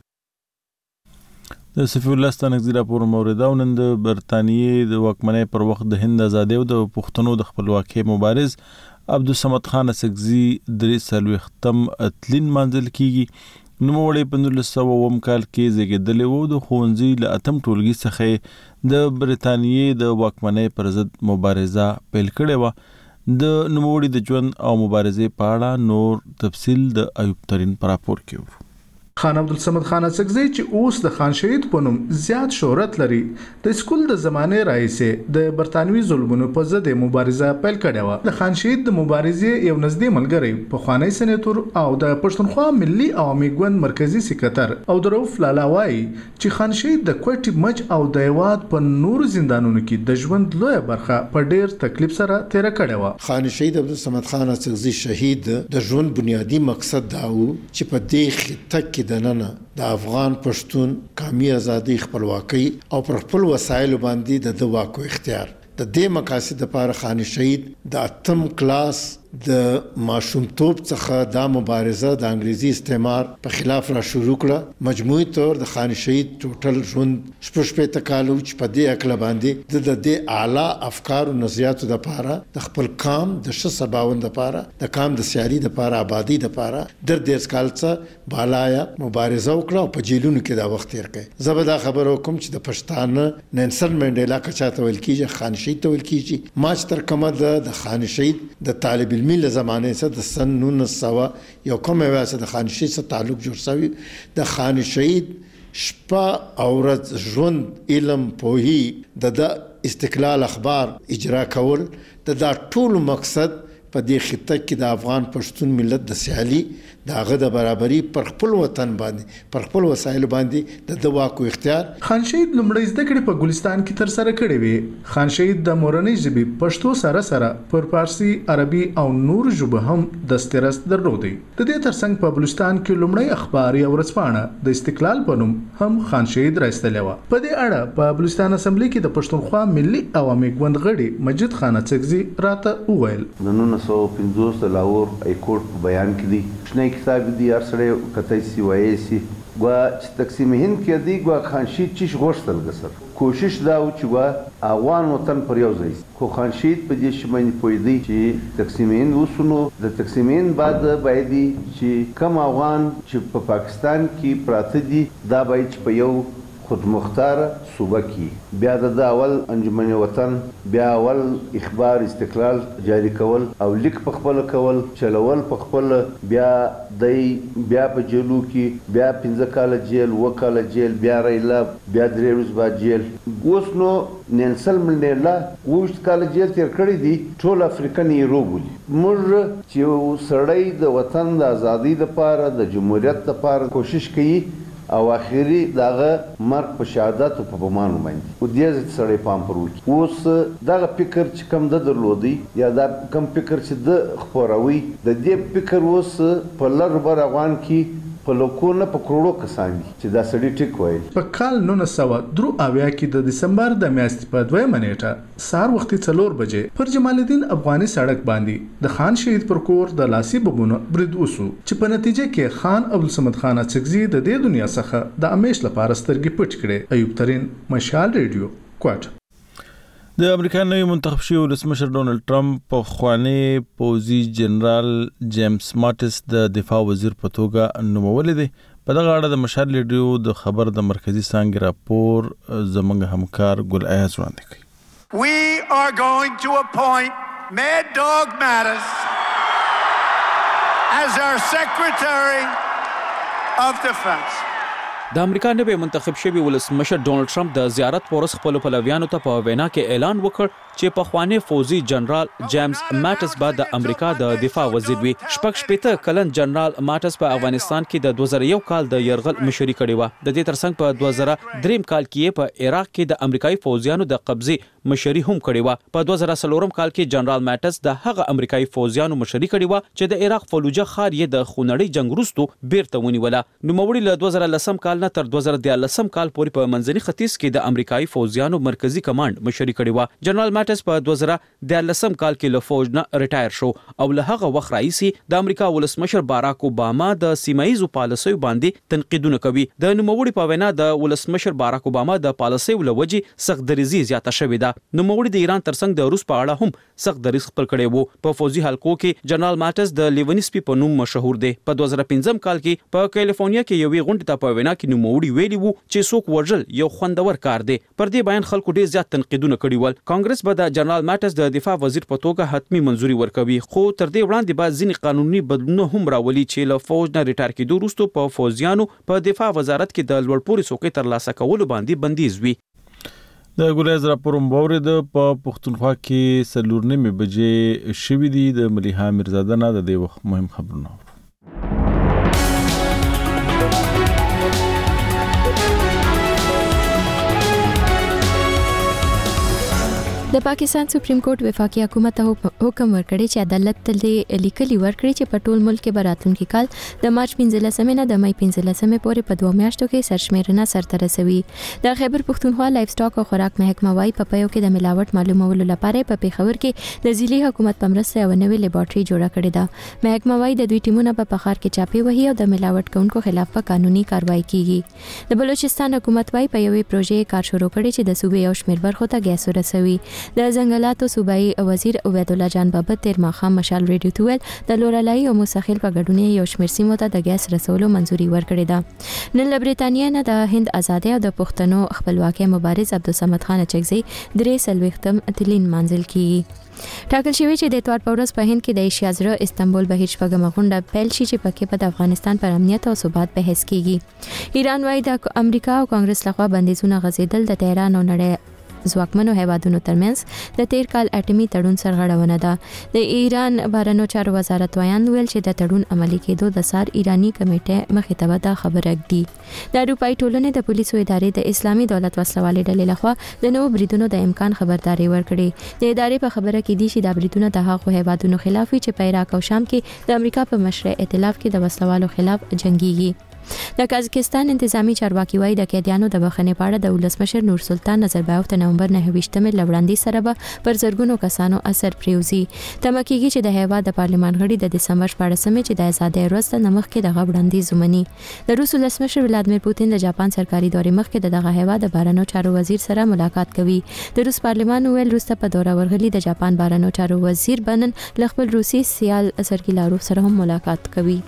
د صفی الله ستانکزی راپور موریدا نن د برتانیې د واکمنۍ پر وخت د هند آزادۍ او د پښتنو د خپلواکۍ مبارز عبدالصمد خان اسکزی درې څلوېښتم اتلین منځل کیږي نوموړی په 1909 کال کې زیږېدلی و د ښوونځي له اتم ټولګي څخه د برتانیې د واکمنۍ پر ضد مبارزه پیل کړې و. د نوموړي د ژوند او مبارزې په اړه نور تفصیل د ایوب ترین پر راپور کې وو. خان عبدالصمد خان اڅکزی چې اوس د خان شهید په نوم زیات شهرت لري، د سکول د زمانه راهیسې د برتانوي ظلمونو په ضد مبارزه پیل کړې و. د خان شهید د مبارزې یو نږدې ملګری په خوانی سېنیټور او د پښتونخوا ملي عوامي ګوند مرکزی سکرټر او د رؤف لالا وایي چې خان شهید د کوټي مچ او د هیواد په نورو زندانونو کې د ژوند لویه برخه په ډیر تکلیف سره تیر کړې و. خان شهید عبدالصمد خان اڅکزی شهید د ژوند بنیادی مقصد دا و چې په دې خطه کې د افغان پښتون قومي ازادي، خپلواکي او پر خپل وسایل باندې د واک او اختیار د دې مقاصد لپاره خان شهید د 8م کلاس د ماشومتوب څخه دا مبارزه د انګریزي استعمار په خلاف را شروع کړه. مجموعي طور د خان شهید ټوټل ژوند 16 کال چې په دې اکل باندې د دې اعلی افکار او نظریاتو لپاره د خپل قام د ش سباوند لپاره د قام د سیاري لپاره آبادی لپاره د 10 کال څخه بالایا مبارزه وکړه او په جیلونو کې دا وخت تیر کړ. زبدا خبر وکم چې د پښتانه ننسن منډیلا کچاته ویل کیږي، خان شهید ته ویل کیږي. ماچ تر کومه د خان شهید د طالب علمي له زمانه څخه د سن 1900 یو کومه واسه د خان شهید سره تعلق جوړ شوی. د خان شهید شپه او ورځ ژوند، علم، پوهی، د استقلال اخبار اجرا کول د ټول مقصد په دې خطه کې د افغان پښتون ملت د سیالي داغه د برابرۍ پر خپل وطن باندې پر خپل وسایل باندې د واک او اختیار. خان شهید لومړی زده کړې په ګلستان کې تر سره کړې وې. خان شهید د مورنۍ ژبې پښتو سره سره پر فارسی، عربي او نور ژبو هم دسترس درلودي. د دې ترڅنګ په بلوچستان کې لومړی اخبار یا ورځپاڼه د استقلال په نوم هم خان شهید راستلې و. په دې اړه په بلوچستان اسمبلی کې د پښتونخوا ملي عوامي ګوند غړي مجید خان اڅکزی راته وویل. 1950 د لاهور هایکورټ په بیان کې دی شنه کتاب دی هر سړی کتای سی وایي سی ګوا چې تقسیم هند کې دی ګوا خان شهید چې غوښتل غسر کوشش دا و چې ګوا افغان وطن پر یو ځای خو خان شهید په دې شمن پوی دی چې تقسیم هند وسونو د تقسیم هند بعد باید چې کم افغان چې په پاکستان کې پراته دي دا باید چې په یو خود مختار صوبه کې بیا د اول انجمن وطن بیا اول اخبار استقلال جاری کول او لیک په خپل کول چلول په خپل بیا په جیلو کې بیا 15 کال جیل وکاله جیل بیا ریلا بیا 3 ورځې بعد جیل. اوس نو ننسل منډیلا وښت کال جیل تیر کړی دی. ټول افریقن هیرو بولي. موږ چې سړی د وطن د ازادۍ لپاره د جمهوریت لپاره کوشش کوي او اخیری داغه مرګ په شهادت په بمانو باندې او دې سړی پام پر وکی. اوس دغه فکر چې کم د درلودي یا دا کم فکر چې د خبروي د دې فکر اوس په لر بر افغان کې په لکونه په کروڑو کسان دي چې دا سړی ټیک وایي. په کال 1993 کې د دسمبر د میاشتې په 2 نیټه سهار وختي 4 بجې پر جمال الدین افغاني سړک باندې د خان شهید پر کور د لاسي بمونو برید وسو چې په نتیجه کې خان عبدالصمد خان اڅکزی د دې دنیا څخه د امیش لپاره سترګې پټ کړې. ایوب ترین، مشال ریډیو، کوټ. د امریکا نوی منتخب شوی ولسمشر ډونالد ټرمپ په خوانی پوزي جنرال جیمز ماټس د دفاع وزیر په توګه نومول دي. په دغه اړه د مشال ریډیو د خبر د مرکزی څانګې راپور زموږ همکار ګل ایاز وړاندې کوي. We are going to appoint Mad Dog Mattis as our Secretary of Defense. د امریکا نوی منتخب شوی ولسمشر ډونالد ټرمپ د زیارت پورس خپل پلویانو ته په وینا کې اعلان وکړ چې په خوانی فوزي جنرال جیمز ماټس بعد د امریکا د دفاع وزیر وي. 16 کلن جنرال ماټس په افغانستان کې د 2001 کال د يرغل مشري کړې و. د دې ترڅنګ په 2003 کال کې په عراق کې د امریکایي فوجیانو د قبضې مشري هم کړې و. په 2004 کال کې جنرال ماټس د هغه امریکایي فوجیانو مشري کړې و چې د عراق فلوجه ښار یې د خونړۍ جنگ وروسته بیرته ونیوله. نوموړي له 2010 کال نه تر 2013 کال پورې په منځني ختیځ کې د امریکایي فوجیانو مرکزی کمانډ مشري کړې و. جنرال ماټس په 2013 کال کې له فوج نه ریټایر شو او له هغه وخت راهیسې د امریکا ولسمشر باراک اوباما د سیمایي پالیسیو باندې تنقیدونه کوي. د نوموړي په وینا د ولسمشر باراک اوباما د پالیسیو لوجې سخت دریزي زیاته شوې ده. نوموړي د ایران ترڅنګ د روس په اړه هم سخت دریز خپل کړی وو. په فوجي حلقو کې جنرال ماټس د لیونسپي په نوم مشهور دی. په 2015 کال کې په کیلیفورنیا کې یوې غونډې ته په وینا کې کې نوموړي ویلي وو چې څوک وژل یو خوندور کار دی. پر دې بیان خلکو ډېر زیات تنقیدونه کړي ول. کانګرس به د جنرال ماټس د دفاع وزیر په توګه حتمی منځوري ورکوي، خو تر دې وړاندې به ځینې قانوني بدلونونه هم راولي چې له فوج نه ریټایر کېدو وروسته په فوجیانو په دفاع وزارت کې د لوړ پوړي څوکۍ ترلاسه کولو باندې بندیز وي. د ګولیز راپور مباورد په پښتونخوا کې 4:30 بجې شوې دي. د ملیحه میرزاده نه د دې وخت مهم خبرونه. د پاکستان سپریم کورټ وفاقي حکومت ته حکم ورکړی چې عدالت ته لیکلي ورکړي چې په ټول ملک کې به راتلونکي کال د مارچ 15 نه د مې 15 پورې په 2 میاشتو کې سرشمیرنه سرته رسوي. د خیبر پښتونخوا لایف سټاک او خوراک محکمه وايي په پيو کې د ملاوت معلومولو لپاره په پیښور کې د ضلعي حکومت په مرسته یو نوې لیبارټري جوړه کړې ده. محکمه وايي د دوی ټیمونه په بخار کې چاپی وهي او د ملاوت کوونکو خلاف په قانوني کاروایی کیږي. د بلوچستان حکومت وايي په یوې پروژې کار شروع کړي چې د صوبې یو شمېر برخو ته ګیس ورسوي. د ځنګلاتو صوبایي وزیر عبید الله جان بابت تیر ماښام مشال ریډیو ته ویل د لورلای او مسخیل په ګډون یو شمېر سیمو ته د ګیس رسولو منځوري ورکړې ده. نن له بریتانیا نه د هند آزادۍ او د پښتنو خپلواکۍ مبارز عبدالصمد خان اچکزي 43 اتلین منزل کیږي. ټاکل شوی چې د اتوار په ورځ په هند کې د ایشیا زړه استنبول بهیر شپږمه غونډه پیل شي چې پکې په افغانستان پر امنیت او ثبات بحث کیږي. ایران وايي د امریکا او کانګرس لخوا بندیزونه غځېدل د تهران او نړۍ ځواکمنو هیوادونو ترمنځ د تیر کال اټومي تړون سرغړونه ده. د ایران بهرنیو چارو وزارت ویان ویل چې د تړون عملي کېدو د سار ایرانی کمیټه مخې ته ودا خبره کړي. د اروپאי ټولنې د پولیسو ادارې د اسلامي دولت وسلوالې ډلې لخوا د نوو بریدونو د امکان خبرداري ورکړي. د ادارې په خبره کې دي چې د بریدونو د هغو هیوادونو خلاف وي چې په عراق او شام کې د امریکا په مشرع ائتلاف کې د وسلوالو خلاف جنگيږي. د قزاقستان انتظامی چارواکي وايي د قیدیانو د بخښنې په اړه د ولسمشر نور سلطان نظربایوف د نومبر 29 لوړاندې سره به پر زرګونو کسانو اثر پریوزي. تمه کېږي چې د هیواد د پارلمان غړي د دسمبر 14 چې د آزادۍ ورځ ته نمخ کې د وړاندیز ومني. د روس ولسمشر ولادمیر پوتین د جاپان سرکاري دورې مخ کې دغه هیواد د بهرنیو چارو وزیر سره ملاقات کوي. د روس پارلمان ویل روسته په دوره ورغلي د جاپان بهرنیو چارو وزیر بنن ل خپل روسي سیال سرګي لاروف سره هم ملاقات کوي.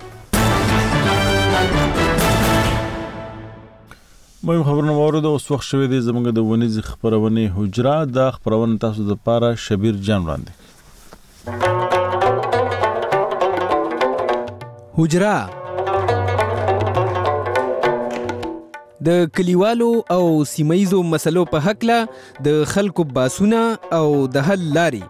مهم خبرونه واورید. اوس وخت شوی دی زموږ د ونیز خبرونه حجره د خبرونه تاسو د پاره شبیر جان وړاندې. حجره د کلیوالو او سیمایزو مسلو په حق له د خلکو باسونه او د حل لاري.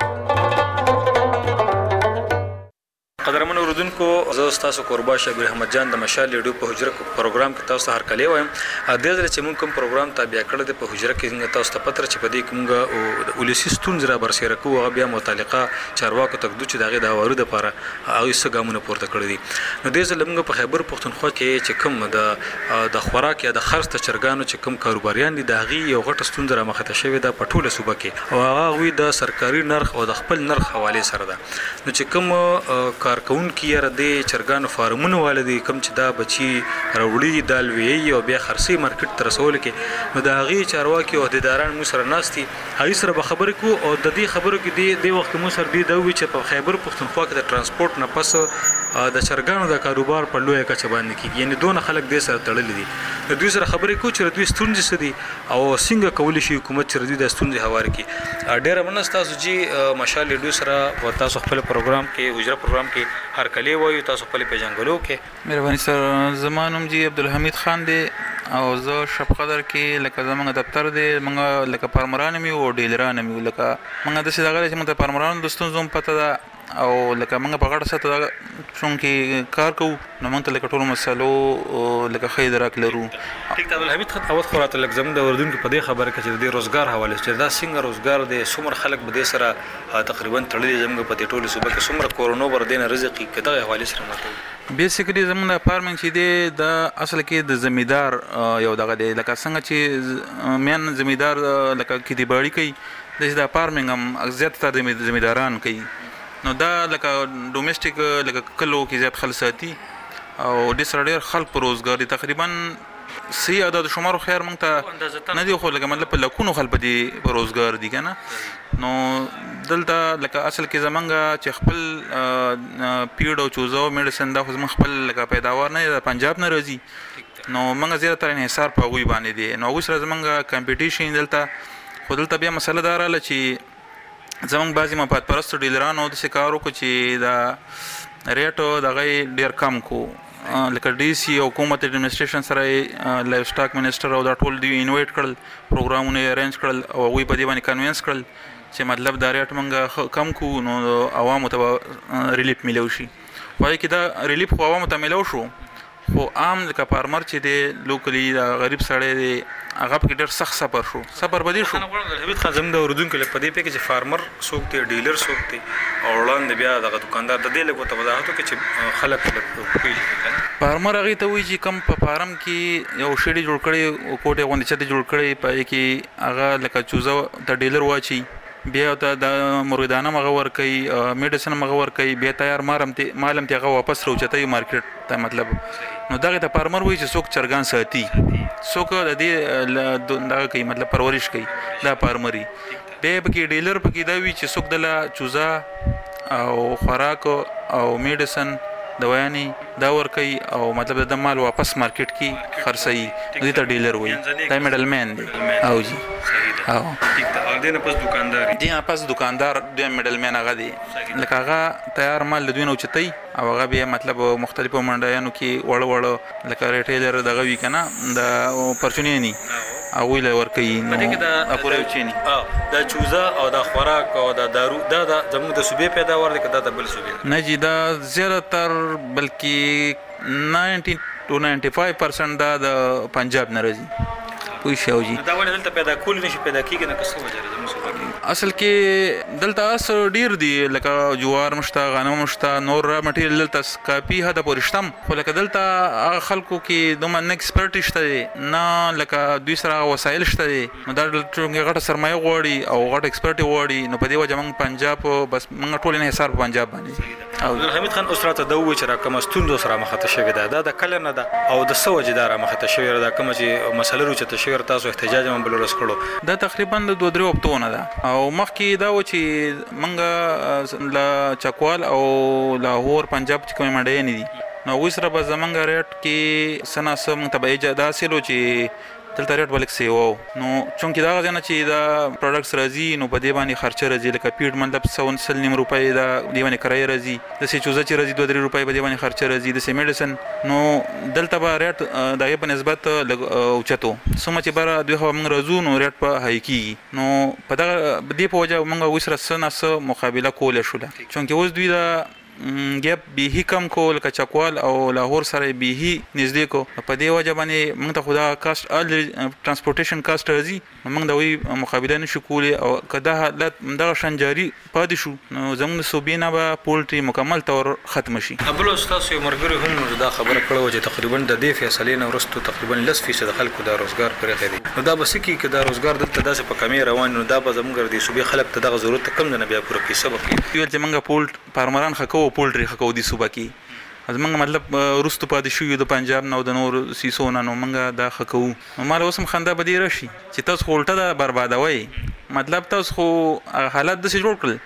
قدرمن اوردونکو زه تاسو قربا شبیر احمد جان د مشال ریډیو په حجره پروګرام کې تاسو هر کله وایم د دې چې موږ کوم پروګرام تابع کړل د په حجره کې تاسو ته پتر چې په دې کومه او ولسی ستونزې را برسېره کوو هغه بیا متعلقه چارواکو ته د چې دغه د اورو د لپاره هغه څه ګامونه پورته کړی دي. نو دې ځل موږ په خیبر پښتونخوا کې چې کوم د خوراک یا د خرڅ ته چرګانو چې کوم کاروباریان دي د هغه یو غټه ستونزه را مخه ته شوې ده په ټوله صوبه کې او هغه د سرکاري نرخ او د خپل نرخ حواله سره ده. نو چې کوم کارکونکو یې د چرګانو فارمونو والدي کوم چې دا بچي راوړي د لوی او بیا خرسي مارکیټ تر رسول کې نو دا غي چارواکي او عہدیداران مو سره ناشتي هغه سره به خبرې کو او د دې خبرو کې د وخت مو سره دی دوی چې په خیبر پښتونخوا کې د ترانسپورت نه پس د چرګانو د کاروبار په لوی کچه باندې کې یعنی دون خلک د سره تړلې دي. د دوی سره خبرې کو چې دوی ستونزې سدي او څنګه کولی شي حکومت چې دوی د ستونزې هوار کې ډېر منستاسو چې مشال ریډیو سره او تاسو خپل پروګرام کې حجره پروګرام کې هر کله وایو تاسو خپل پیژنګلو کې. مهرباني سر زمانوم جی عبدالحمید خان دی او زه شپ قدر کې لکه زمونږ دفتر دی موږ لکه پارمران می او ډیلران می لکه موږ د څه دغه چې موږ پارمران د ستونزو پته ده او لکه موږ په غړ سره څنګه کار کوو نو موږ ته لکه ټول مسلو لکه خیر راکلرو. ټیک ته عبدالحمید خان اوت خورات لکه زموږ د اردن کې په دې خبره کې چې د روزګار حواله چې دا څنګه روزګار دی څومره خلک به دې سره تقریبا تړلي زموږ په ټوله صوبه کې څومره کورونو بر دین رزق کده حواله سره ماته بیسیکلی زموږ اپارتمنټ چې دی د اصل کې د زمیدار یو دغه دی لکه څنګه چې میان زمیدار لکه کې دی باړی کوي د اپارتمنټ هم زیات تر زمیداران کوي نو دا لکه ډومېسټیک لکه کلو کې زیات خلصاتي او د سره ډېر خلک په روزګار دي تقریبا سی عدد شمار خیر مونږ ته نه دی خو لکه مطلب په لکونو خلک دي په روزګار دي کنه نو دلته لکه اصل کې زمونږ چې خپل پیډ او چوزو میډیسن دا خو زمونږ خپل لکه پیداوار نه د پنجاب نه راځي نو موږ زیات تر انحصار په غوي باندې دي. نو اوس راځه موږ کمپټیشن دلته خو دلته بیا مسله دا رااله چې زمونږ بعضې مفاد پرستو ډیلرانو داسې کار وکړو چې دا ریټ دغه یې ډېر کم کړو، لکه ډي سي حکومت اډمنسټریشن سره یې لایف سټاک منسټر او دا ټول دوی انوایټ کړل، پروګرامونه یې ارینج کړل او هغوی په دې باندې کنوینس کړل چې مطلب دا ریټ موږ کم کړو نو عوامو ته به ریلیف میلو شي. وایي کې دا ریلیف خو عوامو ته میلو شو، خو عام لکه فارمر چې دی لوکلی دا غریب سړی دی هغه پکې ډېر سخت سفر شو، سفر به دې شو. حمید خان زموږ د اورېدونکو لپاره په دې پوهېږي چې فارمر څوک دی، ډیلر څوک دی او وړاندې بیا دغه دوکاندار د دې لږ ورته وضاحت وکړي چې خلک پوهېږي. فارمر هغې ته وایي چې کم په فارم کې یو شیډې جوړ کړی، کوټې غوندې چتې جوړ کړی، په هغې کې هغه لکه چوزه ته ډیلر واچي، بیا ته د مرویدانه مغه ورکوي، میډیسن مغه ورکوي، بیا تیار مال هم ته هغه واپس راوچتوي مارکیټ ته. مطلب نو دغې ته فارمر وایي چې څوک چرګان ساتي، څوک د دې دغه کوي مطلب پرورش کوي، دا فارمري. بیا پکې ډیلر پکې دا وي چې څوک دله چوزه او خوراک او میډیسن دوايانې دا ورکوي او مطلب د مال واپس مارکیټ کې خرڅوي، دې ته ډیلر وایي. دا میډل مین دی. او جی دې نه پس دکاندار دی، پس دکاندار دی میډل مین هغه دی، لکه هغه تیار مال د دوی نه اوچتوي او هغه بیا مطلب مختلفو منډیانو کې وړه وړه لکه ریټیلر دغه وي که نه د پرچونیاني هغوی له ورکوي. په دې کې د پوره چیني دا چوزه او دا خوراک او دا دارو دا زموږ د صوبې پیداوار دی که دا د بل صوبې؟ نه جی دا زیاتر بلکې 90 to 95% دا د پنجاب نه راځي. پوه شو جی دا ولې دلته پیدا کول نشي پیدا کېږي نه که څه وجه ده زموږ صوبه کې؟ اصل کې دلته اس ډیر دي، لکه جوار مشته، غنم مشته، نور را مټیریل دلته کافي حد پورې شته، خو لکه دلته هغه خلکو کې دومره نه ایکسپرټ شته دی، نه لکه دوی سره وسایل شته دی، نو دا چونکې غټه سرمایه غواړي او غټه ایکسپرټ غواړي، نو په دې وجه موږ پنجاب بس موږ ټول انحصار په پنجاب باندې. حمید خان اوس راته دا ووایي چې را کومه ستونزو سره مخته شوې ده، دا د کله نه ده او د څه وجې دا را مخته شوې ده، دا کومه چې مسله راوچته شوې ده تاسو احتجاج هم بل ورځ کړو؟ دا تقریبا د 2-3 هفتو نه ده او مخکې دا و چې موږ له چکوال او لاهور پنجاب چې کومې منډیانې دي نو هغوی سره به زموږ ریټ کې څه نه څه موږ ته به دا حاصل و چې دلته ریټ به لږ سی و، نو چونکې د هغه ځای نه چې دا پروډکټس راځي نو په دې باندې خرچه راځي، لکه پیډ مطلب 100 روپۍ د دې باندې کرایه راځي، داسې چوزه چې راځي 2-3 روپۍ په دې باندې خرچه راځي، داسې میډیسن، نو دلته به ریټ د هغې په نسبت لږ اوچت و، څومره چې بره دوی خوا موږ راځو نو ریټ په های کېږي، نو په دې په وجه موږ هغوی سره څه نه څه مقابله کولی شوله، چونکې اوس دوی د ګیپ بیخي کم کو، لکه چکوال او لاهور سره بیخي نږدې کو، په دې وجه باندې موږ ته خو دا کاسټ ټرانسپورټیشن کاسټ راځي، نو موږ د هغوی مقابله نشو کولی، او که دا حالت دغه شان جاري پاتې شو نو زموږ د صوبې نه به پولټري مکمل طور ختمه شي. بل ستاسو یو ملګري هم دا خبره کړې وه چې تقریبا د دې فیصلې نه وروسته تقریبا 10% خلکو دا روزګار پرېښی دی، نو دا به څه کېږي که دا روزګار دلته داسې په کمې روان نو دا به زموږ د صوبې خلک ته دغه ضرورت ته کم نه بیا پوره کړي، څه به کوي؟ ویل چې موږ فارمران ښه کوو، پولټري ښه کوو دې صوبه کې، زموږ مطلب وروستو پاتې شوي د پنجاب نه او د نورو سیسو نه، نو موږ دا ښه کوو. نو ما له اوس هم خندا به دې راشي چې تاسو خو الټه دا بربادوئ، مطلب تاسو خو حالات داسې جوړ کړل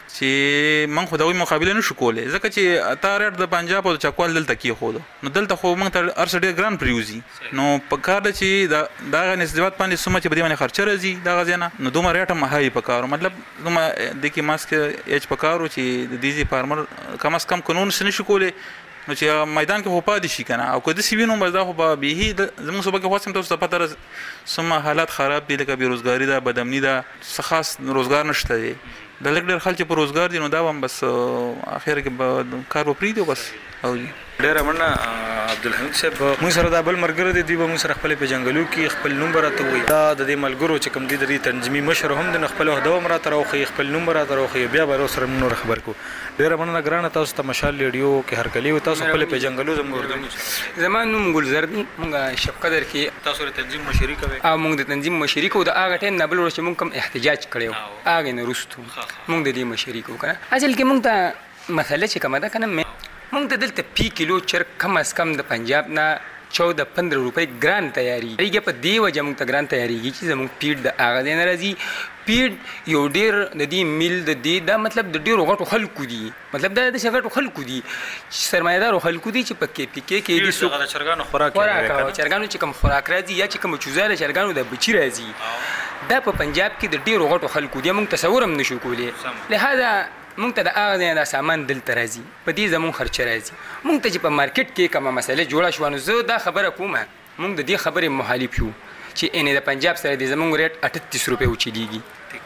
چې موږ خو د هغوی مقابله نشو کولی، ځکه چې تا ریټ د پنجاب او د چکوال دلته کېښودو، نو دلته خو موږ ته هر څه ډېر ګران پرېوځي، نو په کار ده چې د هغه نسبت باندې څومره چې په دې باندې خرچه راځي د هغه ځای نه، نو دومره ریټ هم های په کار، مطلب دومره دې کې ماسک ایچ په کار و چې د دې فارمر کم از کم قانون څه نشي کولی، نو چې میدان کې خو پاتې شي که نه، او که داسې وي نو بس دا خو به بیخي زموږ صوبه کې خو هسې تاسو ته پته ده څومره حالات خراب دي، لکه بېروزګاري ده، بدامني ده، څه خاص روزګار نشته دی، د لږ ډېر خلک چې په روزګار دي نو دا به هم بس اخر کې به کار به پرېږدي بس. او ډېره مننه عبدالحمید صاحب، موږ سره دا بل ملګری دی، دوی به موږ سره خپلې پېژنګلو کې خپل نوم به راته ووایي، دا د دې ملګرو چې کوم دي د دې تنظیمي مشر هم دی، نو خپل عهده هم راته راوښیي، خپل نوم به راته راوښیي، بیا به سره موږ نور خبر کړو. ډېره مننه ګرانه، تاسو ته مشال ریډیو کې هرکلی و، تاسو خپلې پېژنګلو زموږ اردو. زما نوم ګلزر دی، موږ شب قدر کې تاسو د تنظیم مشري کوئ؟ او موږ د تنظیم مشري کوو، د هغه ټایم نه بل ورځ چې موږ کوم احتجاج کړی و هغې نه وروستو موږ د دې مشري کوو که نه. اصل کې موږ ته مسله چې کومه ده که نه، موږ ته دلته پی کیلو چرګ کم از کم د پنجاب نه 14-15 روپۍ ګران تیاریږي، په دې وجه موږ ته ګران تیاریږي چې زموږ پیډ د هغه ځای نه راځي، پیډ یو ډیر د دې میل د دې دا مطلب د ډیرو غټو خلکو دي مطلب دا د شغټو خلکو دي سرمایدارو خلکو دي چې په کې د سو چرګانو خوراک چرګانو چې کوم خوراک راځي یا چې کوم چوزاله چرګانو د بچی راځي دا په پنجاب کې د ډیرو غټو خلکو دي موږ تصور هم نشو کولی لہذا مونږ ته د هغه د سامان دلته راځي په دې زمون خرچه راځي مونږ ته چې په مارکیټ کې کومه مسله جوړه شو نو زه دا خبره کوم مونږ د دې خبرې مخالف یو چې ان د پنجاب سره د زمون ریټ 38 روپے وچلیږي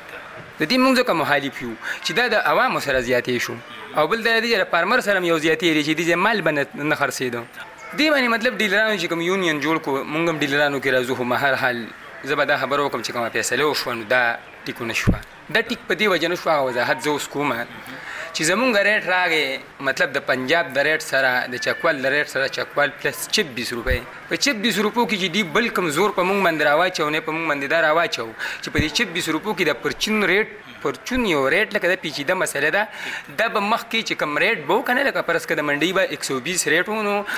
د دې مونږ ځکه مخالف یو چې دا د عوامو سره زیاتې شو او بل دا د فارمر سره یو زیاتې لري چې د مال باندې نه خرڅېدو دی باندې مطلب ډیلرانو چې کوم یونین جوړ کو مونږ هم ډیلرانو کې راځو خو هر حال زه به دا خبره وکم چې کومه فیصله وشوه نو دا ټیکو نشوه دا ټیک په دې وجه نشوه هغه وضاحت زه اوس کوم چې زمونږ ریټ راغی مطلب د پنجاب د ریټ سره د چکوال د ریټ سره چکوال پلس 26 روپے په 26 روپو کې چې دی بل کم زور په مونږ باندې راواچو نه په مونږ باندې دا راواچو چې په دې 26 روپو کې د پرچون یو ریټ لکه د پیچیده مسله ده دا به مخ کې چې کم ریټ بو کنه لکه پرس کې د منډي به 120 ریټ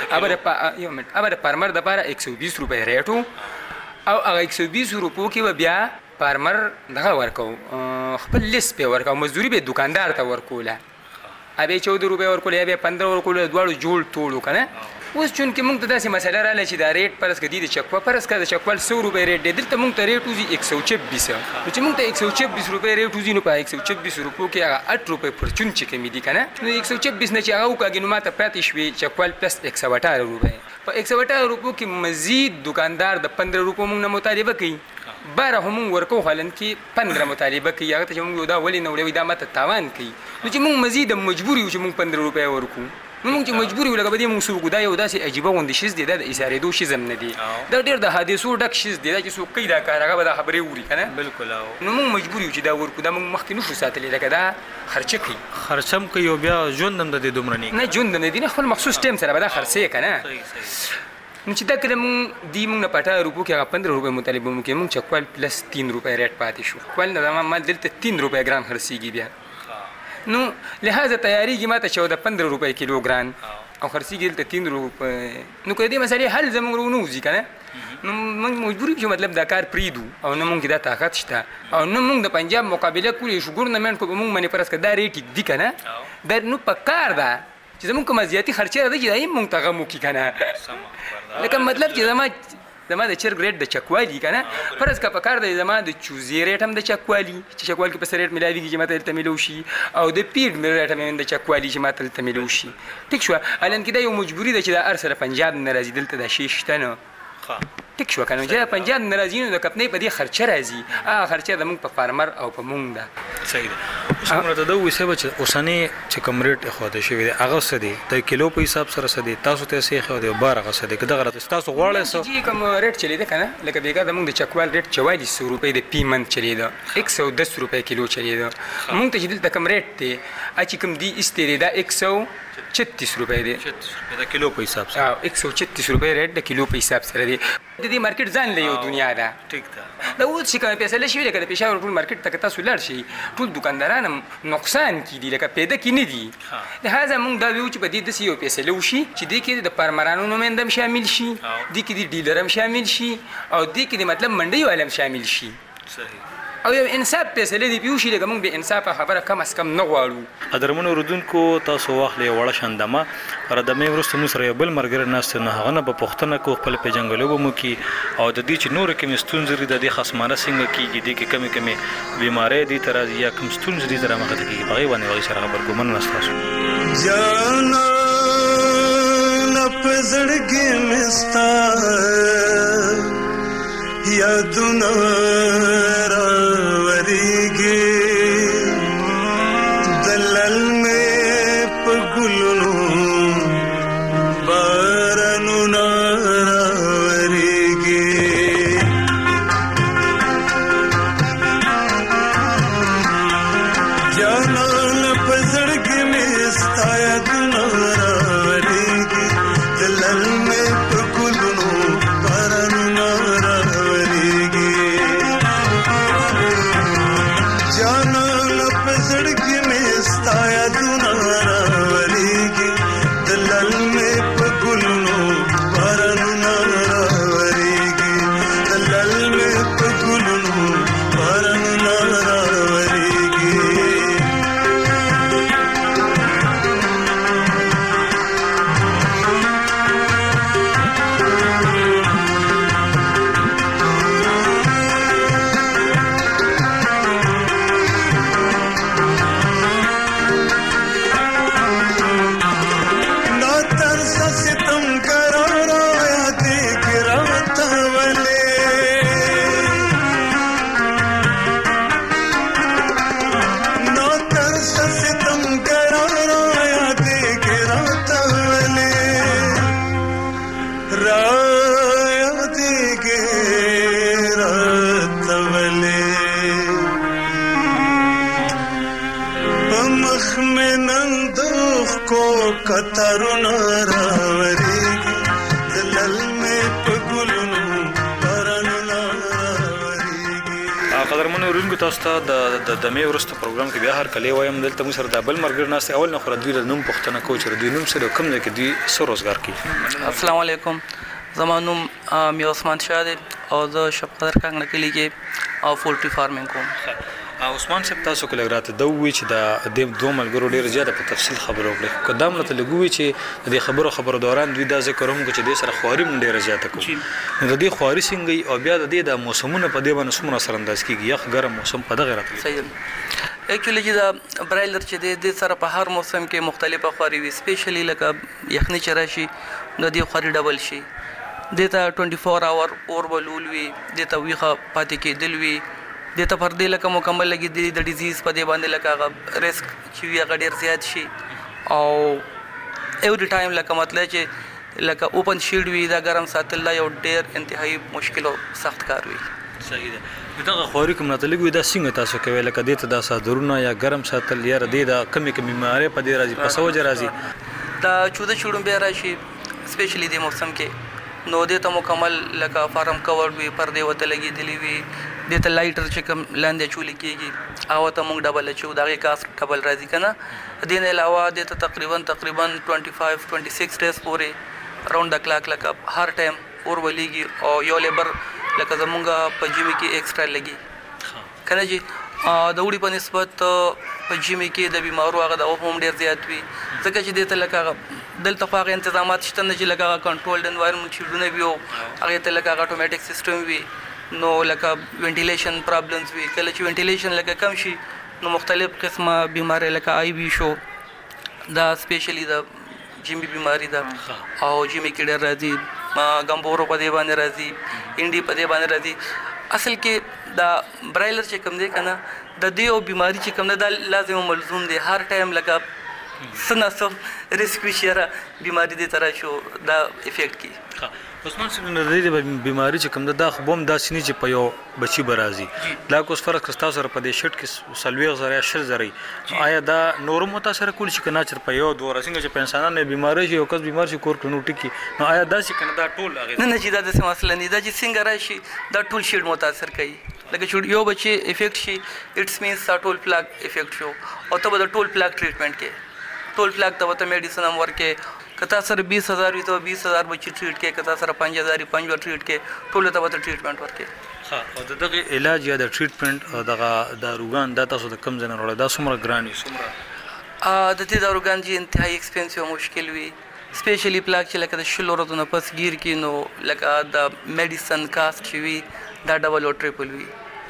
ونو ابر پرمر د پاره 120 روپے ریټ او هغه 120 روپو کې بیا فارمر دغه ورکو خپل لیست په ورکو مزدوري به دکاندار ته ورکوله ابي 14 روپے ورکوله ابي 15 ورکوله دواړو جوړ ټولو کنه اوس چون کې موږ ته داسې مسله رااله چې دا ریټ پرس کې د چکوا پرس کې د چکوال 100 روپے ریټ دی دلته موږ ته ریټ وزي 126 نو چې موږ ته 126 روپے ریټ وزي نو په 126 روپو کې هغه 8 روپے پرچون چې کمی دي کنه نو 126 نه چې هغه وکړي نو ماته پاتې شوي چکوال پلس 118 روپے په 118 روپو کې مزید دکاندار د 15 روپو موږ نه مطالبه کوي بار هم ورکو حالن کې 15 مطالبه کوي هغه ته موږ دا ولې نه وړي دا ماته تاوان کوي نو چې موږ مزید مجبور یو چې موږ 15 روپے ورکو نو موږ چې مجبور یو لکه به دې موږ سوق دا یو داسې عجیبه غوندې شیز دی دا د اشارېدو شیزم نه دی دا ډېر د حادثو ډک شیز دی دا چې څوک کوي دا کار هغه به دا خبرې اوري که نه بالکل نو موږ مجبور یو چې دا ورکو دا موږ مخکې نشو ساتلی لکه دا خرچه کوي خرچه هم کوي او بیا ژوند هم د دې دومره نه ژوند هم د دې نه خپل مخصوص ټایم سره به دا خرڅې که نه نو چې دا کله موږ دی موږ نه په 18 روپو کې هغه 15 روپے مطالبه موږ کې موږ چکوال پلس 3 روپے ریټ پاتې شو کول نه مال دلته 3 روپے ګران خرڅېږي بیا نو لہذا تیاریږي ماته 14-15 روپے کیلو ګران او خرڅېږي دلته 3 روپے نو که دې مسلې حل زموږ ورونوځي که نه نو موږ مجبور یو چې مطلب دا کار پرېږدو او نه موږ دا طاقت شته او نه موږ د پنجاب مقابله کولی شو ګورنمنټ خو به موږ باندې فرض کړه دا ریټ دي که نه دا نو په کار ده چې زموږ کومه زیاتي خرچه راځي چې دا یې موږ ته غم وکړي که نه لکه مطلب چې زما د چرګ ریټ د چکوالي که نه فرض که په کار دی زما د چوزې ریټ هم د چکوالي چې چکوال کې پسې ریټ ملاویږي چې ماته دلته میلو شي او د پیډ ریټ هم د چکوالي چې ماته دلته میلو شي ټیک شوه الان کې دا یو مجبوري ده چې دا هر سره پنجاب نه راځي دلته دا شی شته نه ټیک شوه که نه چې پنجاب نه راځي نو د کپنۍ په دې خرچه راځي هغه خرچه زموږ په فارمر او په موږ ده صحیح ده اوس موږ ته دا ووایي صاحب چې اوسنی چې کوم ریټ ایښودی شوی دی هغه څه دی د کیلو په حساب سره څه دی تاسو ته څه ایښودی او بار هغه څه دی که دغه راته ستاسو غواړئ څه چې کوم ریټ چلېده که نه لکه بېګا زموږ د چکوال ریټ 4400 روپۍ د پیمنت چلېده 110 روپۍ کیلو چلېده موږ ته چې دلته کوم ریټ دی چې کوم دی ایستی دی دا 136 روپۍ دی د کیلو په حساب سره 136 روپۍ ریټ د کیلو په حساب سره دی د دې مارکیټ ځان له یو دنیا ده ټیک ده دا اوس چې کومه فیصله شوې ده که د پېښور ټول مارکیټ ته که تاسو لاړ شئ ټول دکانداران هم نقصان کې دي لکه پیدا کې نه دي لهذا موږ دا ویو چې په دې داسې یو فیصله وشي چې دې کې د فارمرانو نماینده هم شامل شي دې کې د ډیلر هم شامل شي او دې کې د مطلب منډۍ والا هم شامل شي صحیح او یو انصاف فیصله دی پیوشي لکه موږ به انصاف خبره کم از کم نه غواړو قدرمنو اردوونکو تاسو واخلئ وړه شندمه ردمې وروسته موږ سره یو بل ملګری ناست نه هغه نه به پوښتنه کوو خپل پېژنګلو به مو کړي او د دې چې نورې کومې ستونزې دي د دې خصمانه څنګه کېږي دې کې کمې کمې بیمارۍ دي ته راځي یا کوم ستونزې دي ته رامخته کېږي په هغې باندې هغوی سره خبر کوو مننه ستاسو جانانه په زړګي مې ستا یادونه راورېږي دلل مې په ګلونو بارانونه راورېږي جانانه په زړګي مې ستا یادونه راورېږي دلل مې په ګلونو بارانونه راورېږي مخ مې نن دوخ کو کترونه راورېږي دلل مې په ګلونو بارانونه راورېږي. قدرمنو اورونکو تاسو ته د دمې وروسته پروګرام کې بیا هر کله وایم دلته موږ سره د بل مرګر ناست اول نه خو دوی د نوم پوښتنه کوو چې دوی نوم سره کوم ځای کې دوی څه روزګار کوي. السلام علیکم، زما نوم میر عثمان شاه دی او زه شب قدر کانګړه کلی کې پولټري فارمینګ کوم. عثمان صاحب تاسو کله راته دا وی چې د دوه ملګرو ډیر زیاته په تفصیل خبرو وکړي خو قدام ته لګوي چې د خبرو دوران دوی دا ذکر هم چې د سره خواري مونږ ډیر زیاته کوي. نو د دې خواري څنګه او بیا د دې د موسمونو په دې باندې څومره سره انداز کیږي یخ ګرم موسم په دغه راته. صحیح. اکچولی چې دا برایلر چې د سره په هر موسم کې مختلفه خواري وي، سپیشلی لکه یخني چې راشي نو د خواري ډبل شي، دته 24 اور اور بلول وي، دته ویخه پاتې کېدل وي، دته پر دې لکه مکمل لګي د ډیزیز په دې باندې لکه ریسک چې وی هغه ډیر زیات شي او ایوری ټایم لکه مطلب چې لکه اوپن شیډ وي دا ګرم ساتل دا یو ډیر انتهایی مشکل او سخت کار وي. صحیح ده. دغه خواري کوم نه تلګوي دا څنګه تاسو کوي لکه دته دا صدرونه یا ګرم ساتل یا د دې د کمی بیماری په دې راځي په سوجه راځي دا چوده چوډم به راشي سپیشلی د موسم کې نو دې ته مکمل لکه فارم کور وي پردې وته لګي دلی وي دې ته لایټر چې کوم لاندې چولې کېږي او ته موږ ډبل چو دغه کاس ډبل راځي کنه. دې نه علاوه دې ته تقریبا 25-26 ډیز پورې راوند د کلاک لکه هر ټایم اور ولېږي او یو لیبر لکه زمونږه په جیمي کې ایکسترا لګي کنه جی. د وړي په نسبت په جیمي کې د بیمارو هغه د هم ډیر زیات وي ځکه چې دې ته لکه دلته خو هغه تنظیمات شته نه چې لکه کنټرولډ انوایرنمنت شیډونه وي او هغه ته لکه اټومیټیک سیستم وي نو لکه وینټیلیشن پرابلمز وي. کله چې وینټیلیشن لکه کم شي نو مختلف قسمه بیماری لکه آی بي شو دا سپیشلی د جیمي بیماری ده او جیمي کې ډېر راځي، ګمبورو په دې باندې راځي، انډي په دې باندې راځي. اصل کې دا برایلر چې کوم دی کنه د دې او بیماری چې کوم ده لازم ملزوم دی هر ټایم لکه سناسو ریسک شيره بیماری دې ترا شو دا افیکټ کی. عثمان صاحب د دې بیماری چې کوم ده خو بم دا سني چې په یو بچي برازي لا کوس فرق کستا سره په دې شټ کې سلوي غزریا شل زري آیا دا نورم متاثر کول شي کنه چې په یو دوه څنګه چې په انسانانو بیماری شي او کس بیمار شي کور کړنو ټکی نو آیا دا چې کنه دا ټول هغه نه چې دا د مسله نه دا چې څنګه راشي دا ټول شیډ متاثر کوي لکه چې یو بچي افیکټ شي اټس مینز دا ټول پلاک افیکټ شو او ته د ټول پلاک ټریټمنټ کې ټول پلاک ته وته میډیسن هم ورکې کتا سره 20000 وي ته 20000 بچی ټریټ کې کتا سره 5000 5 ټریټ کې ټول ته وته ټریټمنټ ورکې. ها او دغه علاج یا د ټریټمنټ دغه داروګان د تاسو د کم ځنه وروړه دا څومره ګران وي څومره د دې داروګان چې انتهایی ایکسپنسیو مشکل وي سپیشلی پلاک چې لکه د شلو ورځو نه پس گیر کې نو لکه د میډیسن کاست چې وي دا ډبل او ټریپل وي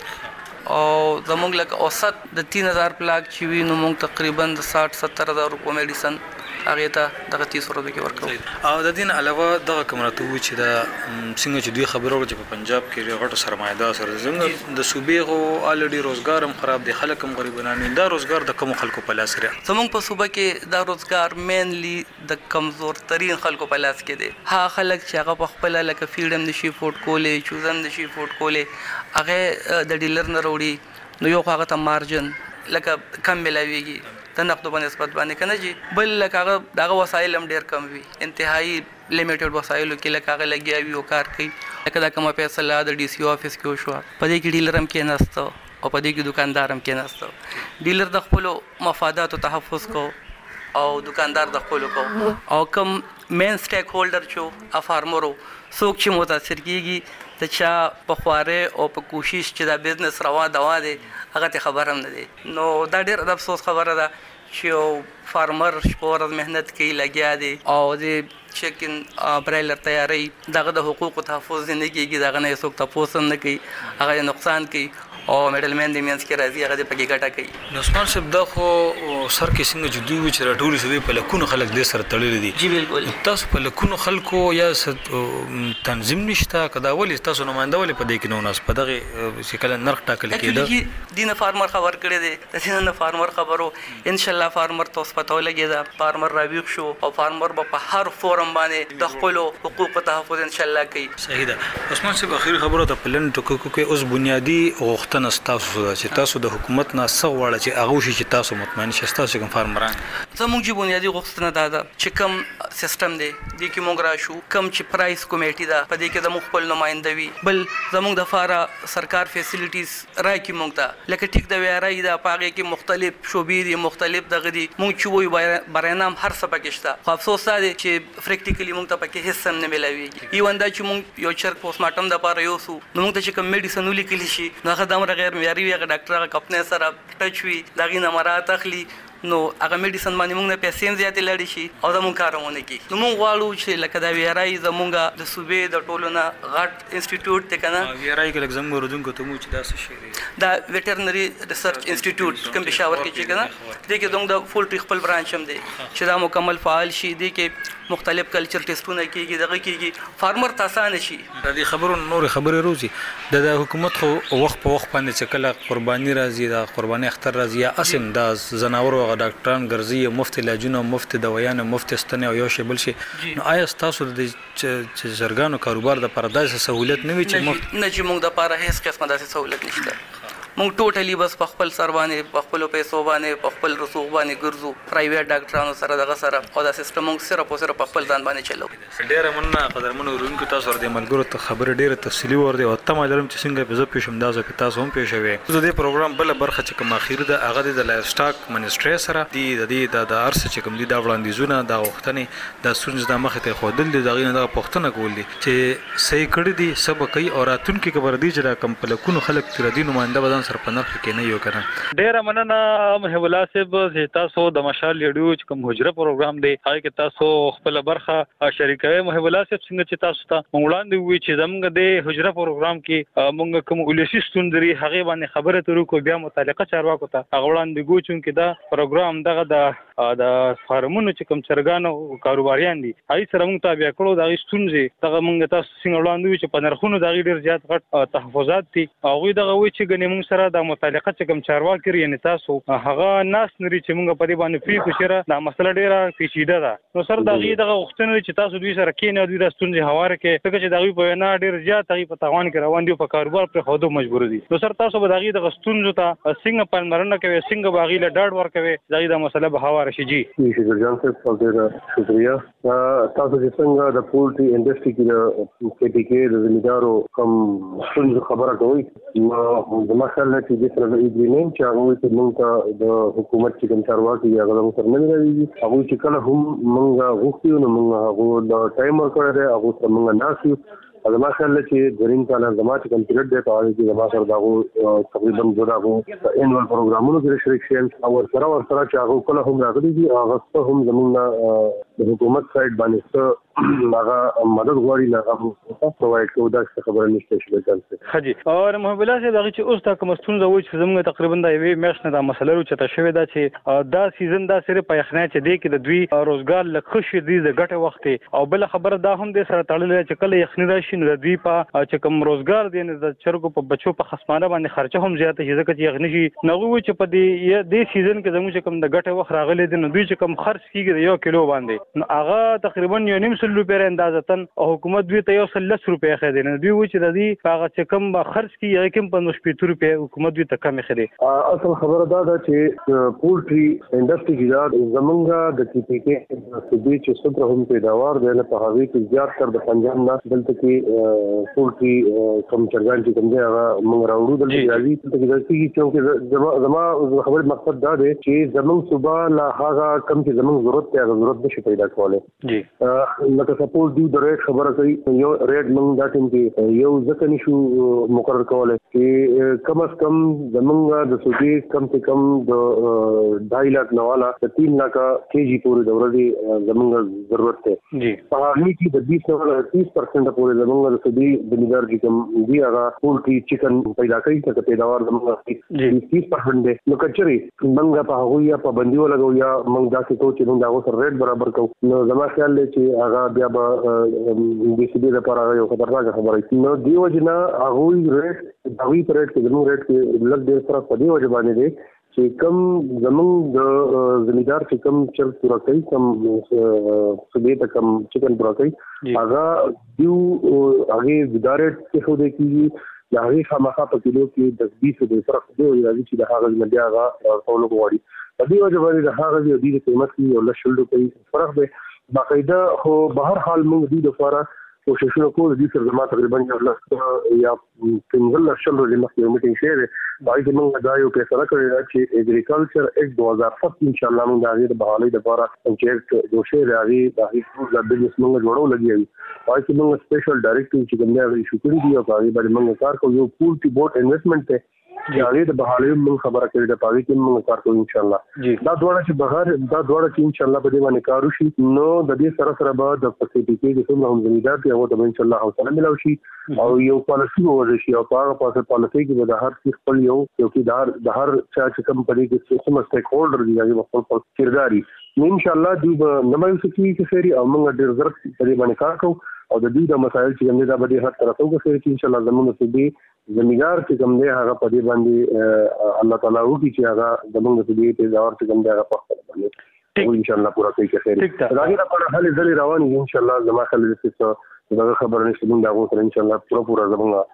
او زموږ لکه اوسط د 3000 پلاک چې وي نو موږ تقریبا د 60-70 روپو میډیسن هغه ته دغه 30 ورځې کې ورکو. او د دین علاوه دغه کومرته و چې دا څنګه چې دوی خبرو چې په پنجاب کې غټو سرمایدار سره څنګه د صوبې غو الډي روزګار هم خراب دي خلک هم غریبانه دا روزګار د کوم خلکو په لاس لري. زموږ په صوبه کې دا روزګار مینلی د کمزور ترين خلکو په لاس کې دي. ها خلک چې هغه په خپل لکه فریډم نشي فوډ کولې چوزن نشي فوډ کولې هغه د ډیلر نه وروړي نو یو هغه ته مارجن لکه کم ملاويږي د نقدو په نسبت باندې کنه جی بل لکه هغه دغه وسایل هم ډیر کم وي انتهایی لیمیټډ وسایلو کې لکه هغه لګیا وي او کار کوي لکه دا کومه فیصله د ډي سي افیس کې وشو په دې کې ډیلر هم کې نهسته او په دې کې دکاندار هم کې نهسته. ډیلر د خپل مفاداتو تحفظ کو او دکاندار د خپل کو او کم مین سټیک هولډر چو افارمرو څوک چې متاثر کیږي ته چا په خواره او په کوشش چې دا بزنس روا دوا دی هغه ته خبر هم نه دی. نو دا ډېر د افسوس خبره ده چې فارمر شپور مهنت کوي لګیا دی او د چیکن برایلر تیاری دغه د حقوقو تحفظ نه کیږي دغه نه څوک تاسو نه کوي هغه نقصان کوي او میډل مین د مینس کې راځي هغه د پکې ګټه کوي. نو عثمان صاحب دا خو سر کې څنګه جدي و چې راټول شوی په لکونو خلک دې سره تړلي دي. جی بالکل تاسو په لکونو خلکو یا تنظیم نشته کدا ولې تاسو نمائنده ولې په دې کې نو ناس په دغه شکل نرخ ټاکل کېده دینه فارمر خبر کړی دی د دینه فارمر خبرو ان شاء الله فارمر تاسو پته لګی دا فارمر راویښ شو او فارمر په هر فورم باندې د خپل حقوق تحفظ ان شاء الله کوي. صحیح ده. عثمان صاحب اخیری خبره ته پلن ټکو کې اوس بنیادی غوښتنه غوښتنه ستاسو ده چې تاسو د حکومت نه څه غواړئ چې هغه وشي چې تاسو مطمئن شئ ستاسو کوم فارمران زموږ چې بنیادي غوښتنه دا ده چې کوم سیستم دی د کې موږ راشو کوم چې پرایس کمیټي ده په دې کې د خپل نمائنده وي بل زموږ د فارا سرکار فیسیلیټیز راکې موږ ته لکه ټیک د ویارای د پاغه کې مختلف شوبې دي مختلف دغه دي موږ چې وایو برنامه هر څه پکې شته خو افسوس ده چې پریکټیکلی موږ ته پکې هیڅ هم نه ملويږي ایوان دا چې موږ یو چرګ پوسټمارټم د پاره یو سو نو موږ ته چې کوم میډیسن ولیکلی شي نو هغه د غیر معیاري وي هغه ډاکټر هغه خپل سره ټچ وي دغه نمبرات اخلي نو هغه میډیسن باندې موږ نه پیسې زیاتې لړی شي او دا موږ کارونه کوي نو موږ غواړو چې لکه دا ویارای زمونږ د صوبې د ټولونه غټ انسټیټیوټ ته کنه ویارای کې زموږ ورودونکو ته مو چې دا څه شي دا ویټرنری ریسرچ انسټیټیوټ کوم پېښور کې چې کنه دې کې زموږ د فولټری خپل برانچ هم دی چې دا مکمل فعال شي دې کې مختلف کلچر ټیسټونه کیږي دغه کیږي فارمر تاسانه شي د دې خبرو نور خبرې روزي د حکومت خو وخت په وخت باندې چې کله قرباني راځي د قرباني اختر راځي یا اسم د زناور او ډاکټران ګرځي مفت علاجونه مفت دوايانه مفت ستنه او یو شی بل شي نو آیا تاسو د زرګانو کاروبار د پرداز سہولت نه وي چې مفت نه چې موږ د پاره هیڅ قسمه داسې سہولت نشته موږ ټوټلی بس په خپل سر باندې په خپل پیسو باندې په خپل رسوب باندې ګرځو پرایویټ ډاکټرانو سره دغه سره او دا سیستم موږ صرف او صرف په خپل ځان باندې چلو ډیره مننه قدرمنو ورونکو تاسو ور دي ملګرو ته خبر ډیره تفصیلی ور دي او تمه لرم چې څنګه به زه پېښم دا زه تاسو هم پېښوي زه د پروګرام بل برخه چې کوم اخیر ده هغه د لایف سټاک منسټری سره د ارس چې کوم دي دا وړاندیزونه دا وختنې د سونز د مخه ته خودل دي دغه نه پښتنه کول دي چې صحیح کړی دي سبا کوي او راتونکو خبر دي چې دا کم پلکونو خلک تر دي نمائنده بدن سره پنځه کې یو کنه ډیر مننه محب الله صاحب چې تاسو د مشال لیډیو چې کوم حجره پروګرام دی هغه کې تاسو خپل برخه شریکوي محب الله صاحب څنګه چې تاسو ته وړاندې وی چې زموږ د حجره پروګرام کې موږ کوم ولسی ستوندري هغه باندې خبره ترو کو بیا متعلقه چارواکو ته هغه وړاندې ګو چې دا پروګرام دغه د فارمونو چې کوم چرګانو کاروباریان دي هغه سره موږ تابع کړو دا ستونزې دغه موږ تاسو څنګه وړاندې وی چې په نرخونو دغه ډیر زیات غټ تحفظات دي هغه دغه وی چې غنی موږ سره د متعلقه چې کوم چارواکي یعنی تاسو هغه ناس نری چې موږ په دې باندې فری کوشره دا مسله ډیره پیچیده ده نو سر دغه وختونه چې تاسو دوی سره کېنه دوی راستونځي حواله کې څنګه چې دغه په نه ډیر زیات هغه په توان کې روان دي په کاروبار پر خوده مجبور دي نو سر تاسو به دغه د غستونځو ته څنګه پالمرنه کوي څنګه باغی له ډاډ ور کوي دغه د مسله به حواله شي جی شکر جان صاحب ډیره شکریا تاسو چې څنګه د پولټری انډستری کې د کې د زمیندارو کوم څنګه خبره کوي نو د مسله چې د سره ایګریمنت چې هغه چې موږ ته د حکومت چې کوم چارواکي هغه موږ سره نه لري هغه چې کله هم موږ غوښتو نو موږ هغه د ټایم ورکړی دی هغه ته موږ ناسیو هغه ماشاءالله چې درین کال زما چې کوم پیریډ دی په هغه کې زما سره دغه تقریبا دغه انوال پروګرامونو کې شریک شول او سره چې هغه کله هم راغلي دي هغه هم زموږ د حکومت سایډ باندې هغه مدد غواړي نه هغه پرووایډ کوي دا خبره نشته چې ځل حاجی او محب الله صاحب هغه چې اوس تا کوم ستونزه وای چې زموږ تقریبا دا یوې میاشت نه دا مسله روچته شوې ده چې دا سیزن دا صرف په یخنۍ چې دی کې د دوی روزګار لکه شي دي د ګټه وخت او بل خبره دا هم د سره تړلې چې کله یخنۍ راشي نو د دوی په چې کوم روزګار دی نه د چرګو په بچو په خصمانه باندې خرچه هم زیاته شي ځکه چې یخنۍ شي نو وای چې په دې سیزن کې زموږ کوم د ګټه وخت راغلي دي نو دوی چې کوم خرڅ کیږي یو کیلو باندې نو هغه تقریبا 1.5 روپیا اندازتن او حکومت دوی ته 110 روپیا خېدي نو دوی و چې د دې هغه چې کم خرڅ کیږي کوم 15 روپیا حکومت دوی ته کم خېدي اصل خبره دا ده چې پولټری انډستری کې زمونږ د کې صوبې چې څومره هم پیداوار دی نه په هغه کې زیات تر د پنجاب نه دلته کې پولټری کم چرګان چې کوم دی هغه موږ راوړو دلته راځي دلته کې زما خبره مقصد دا دی چې زمونږ صوبه لا هغه کم چې زمونږ ضرورت دی هغه ضرورت نشي پیدا کولای جی لکه سپورټ دی د ریټ خبره کوي یو ریټ موږ دا ټیم کې یو ځکه نشو مقرر کولای چې کم از کم زمونږ د صوبې کم سے کم د 2.5 लाख نواله 3 लाख کېجی پورې د ورځې زمونږ ضرورت دی جی په هغه کې د 20% پورې زمونږ د صوبې بنیادار چې کوم دی هغه پولټری چکن پیدا کوي چې پیداوار زمونږ 30% دی نو کچري موږ په هغه یا په بندي ولګو یا موږ داسې تو چې موږ هغه سره ریټ برابر کوو نو زما خیال دی چې هغه بیا به د سیدي لپاره یو خطرناک خبره نو دیو جنا هغه ریټ دغه ریټ کې زموږ ریټ کې لږ ډیر فرق په دی وجه باندې دی چې کم زموږ د زمیندار چې کم چرګ پورا کوي کم صبح ته کم چکن پورا کوي هغه دیو هغه ادارې څخه د کیږي د هغې خامخا په کیلو کې د 20 فرق دی راځي چې د هغه نه بیا هغه ټول غواړي په دې وجه باندې د هغه د قیمت کې یو لشل کوي فرق دی باقاعده خو به هر حال موږ د لپاره کوششونه کوو د دې سره زما تقریبا یا 15 شل ورځې مخکې یو میټینګ شوی دی هغې کې موږ دا یو فیصله کړې ده چې اګریکلچر ایکټ 2007 انشاءالله موږ د هغې د بحالۍ دپاره چې ایکټ جوړ شوی دی هغې د هغې ټول بزنس موږ جوړو لګیا یو هغې کې موږ سپیشل ډایرکټیو چې کوم دی هغه ایشو کړي دي او په هغې باندې موږ کار کوو یو پول ټي بوټ انویسټمنټ دی چې هغې د بحالۍ موږ خبره کړې ده په هغې کې موږ کار کوو انشاءالله دا دواړه چې انشاءالله په دې باندې کار وشي نو د دې سره به د فیسیلیټي کې چې څومره هم زمیندار دي هغه ته به انشاءالله حوصله ملو شي او یو پالیسي ووضع شي او په هغه پالیسۍ کې به د هر څه خپل یو کې د هر چا چې کوم په دې کې څومره سټیک هولډر دي هغې به خپل کردار نو انشاءالله دوی به نه مایوسه کېږي چې خیري او موږ ډېر زر په دې باندې کار کوو او د دوی د مسایل چې کوم دي دا به ډېر هر طرف وکړي چې انشاءالله زموږ صوبې زمیندار چې کوم دی هغه په دې باندې الله تعالی وکړي چې هغه زموږ صوبې پیداوار چې کوم دی هغه په خپل باندې انشاءالله پورا کوي چې خیري دا هغې لپاره هلې ځلې روانې دي انشاءالله زما خیال دی چې دغه خبره نشته موږ د هغو سره انشاءالله پورا زموږ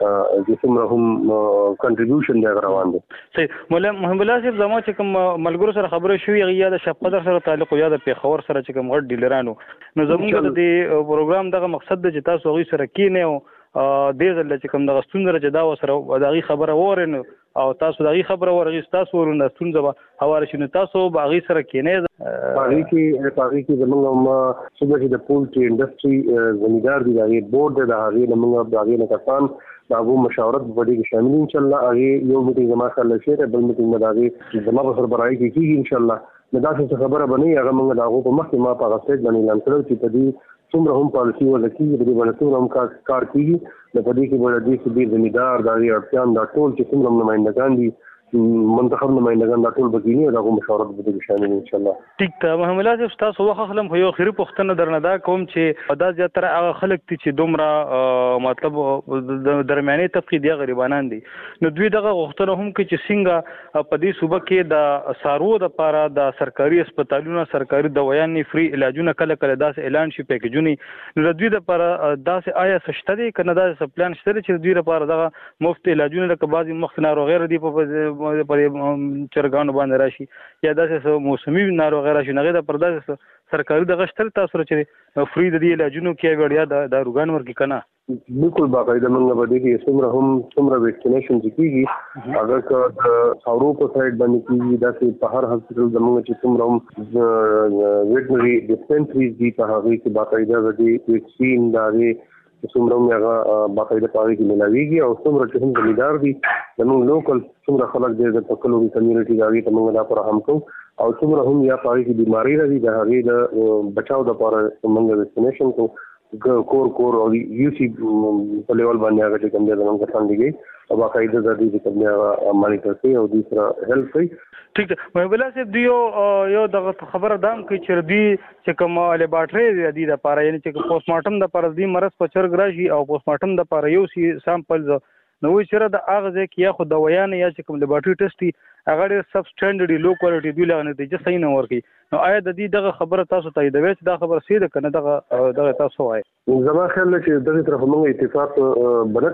چې څومره هم کنټریبیوشن دی روان دی صحیح مولا محمد الله صاحب زما چې کوم ملګرو سره خبره شوې هغه یا د شپقدر سره تعلق یا د پیښور سره چې کوم غټ ډیلرانو نو زموږ د دې پروګرام دغه مقصد دی چې تاسو هغوی سره کینې او دې ځل چې کوم دغه ستونزه چې دا سره د هغې خبره واورئ او تاسو د هغې خبره ورغېږي تاسو ورو د ستونزه به هواره شي نو تاسو به هغې سره کینئ په هغې کې زموږ صوبه کې د پولټري انډسټري زمیندار دي د هغې بورډ دی د هغې نه موږ د هغې نه کسان د هغو مشاورت په دې کې شامل دي انشاءالله هغې یو میټینګ زما خیال دی شوی دی بل میټینګ به د هغې زما په سربراهۍ کې کېږي انشاءالله نو داسې څه خبره به نه وي هغه موږ د هغو په مخکې ما په هغه سټیج باندې اعلان کړی چې په دې څومره هم پالیسي وضع کېږي په دې باندې څومره هم کار کېږي نو په دې کې به د دې صوبې زمیندار د هغې اړتیان دا ټول چې څومره هم نمایندګان دي منتخب نمایندګان دا ټول به کېني او د هغو مشاورت به دې شامل وي انشاءالله ټیک ته محمد الله صاحب ستاسو وخت اخلم خو یو اخري پوښتنه درنه دا کوم چې دا زیاتره هغه خلک دي چې دومره مطلب د درمیاني طبقې دي غریبانان دي نو دوی دغه غوښتنه هم کوي چې څنګه په دې صوبه کې د څاروو دپاره د سرکاري هسپتالونو سرکاري دوايانې فري علاجونه کله کله داسې اعلان شي پیکیجونه نو د دوی دپاره داسې آیا څه شته دی که نه داسې پلان شته دی چې د دوی لپاره دغه مفت علاجونه لکه بعضې مخکې ناروغۍ دي په چرګانو باندې راشي یا داسې موسمي ناروغۍ راشي نو هغې دپاره داسې سرکاري دغه شته تاسو سره چې فری د دې علاجونو کې وړیا داروګان ورکړي که نه بالکل باقاعده موږ به دې کې څومره ویکسینیشن چې کېږي هغه که د څاروو په سایډ باندې کېږي داسې په هر هاسپټل زموږ چې څومره هم ویټنري ډسپنسریز دي په هغې کې باقاعده د دې ویکسین د هغې څومره هم هغه باقاعده په هغې کې ملاویږي او څومره چې هم زمیندار دي زموږ لوکل څومره خلک دی د کلو کمیونټي د هغې ته موږ دا فراهم کوو او څومره هم یا په هغې کې بیمارۍ راځي د هغې د بچاو دپاره موږ ویکسینیشن کوو کور او یو سی په لیول باندې هغه چې کوم دی زموږ کسان لګوي او باقاعده د دې چې کوم دی هغه مانیټر کوي او دوی سره هیلپ کوي ٹھیک ده محمد الله صاحب دوی یو دغه خبره دام کوي چې دوی چې کوم لیبارټري دی د لپاره یعنی چې پوسټ مارټم د لپاره دوی مرض په چرګ راشي او پوسټ مارټم د لپاره یو سی سامپلز نو وایي چې د هغه ځای کې یا خو دوايانې یا چې کوم لیبارټري ټسټ دي هغه ډېر سب سټنډرډ لو کوالټي دوی له نتیجه صحیح نه ورکوي نو آیا د دې دغه خبره تاسو تاییدوي چې دا خبره صحیح ده که نه دغه تاسو وایي زما خیال دی چې دغې طرف موږ اتفاق به نه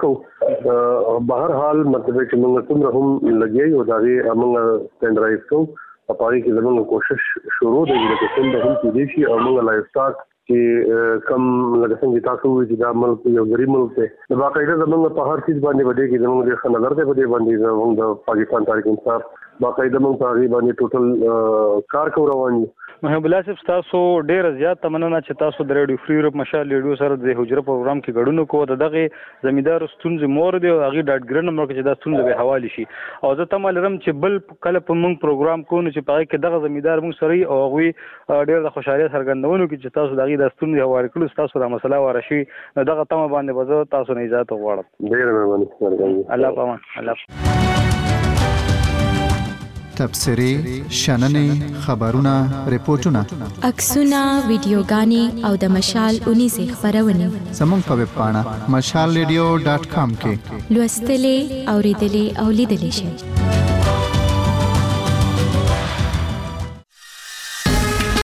کوو به هر حال مطلب چې موږ څومره هم لګیا یو د هغې موږ سټنډرایز کوو په هغې کې زموږ کوشش شروع دی لکه څنګه هم کېدای شي او موږ لایف سټاک چې کم لکه څنګه تاسو وایي چې دا ملک یو غریب ملک دی نو باقاعده زموږ په هر څیز باندې به دی کې زموږ ډېر ښه نظر دی په دې باندې زموږ د پاکستان تحریک انصاف باقاعده موږ په هغې باندې ټوټل کار کوو روان یو محمد الله صاحب تاسو ډېره زیاته مننه چې تاسو د ریډیو فری یورپ مشال ریډیو سره د حجره پروګرام کې ګډون کوو د دغې زمیندارو ستونزې مور دی او هغې ډاډګرنه مو وکړه چې دا ستونزه به حوالې شي او زه تمه لرم چې بل کله په موږ پروګرام کوو نو چې په هغې کې دغه زمیندار موږ سره وي او هغوی ډېر د خوشحالۍ څرګندونه وکړي چې تاسو د هغې دا ستونزې هوارې کړو ستاسو دا مسله واره شوي نو دغه تمه باندې به زه تاسو نه اجازت غواړم ډېره مهرباني الله په امان الله تبصرې شننې خبرونه ریپورتونه عکسونه ویډیوګانې او د مشال 19 خبرونه زموږ په ویب پاڼه mashalradio.com کې لوستلې اوریدلې او لیدلې شئ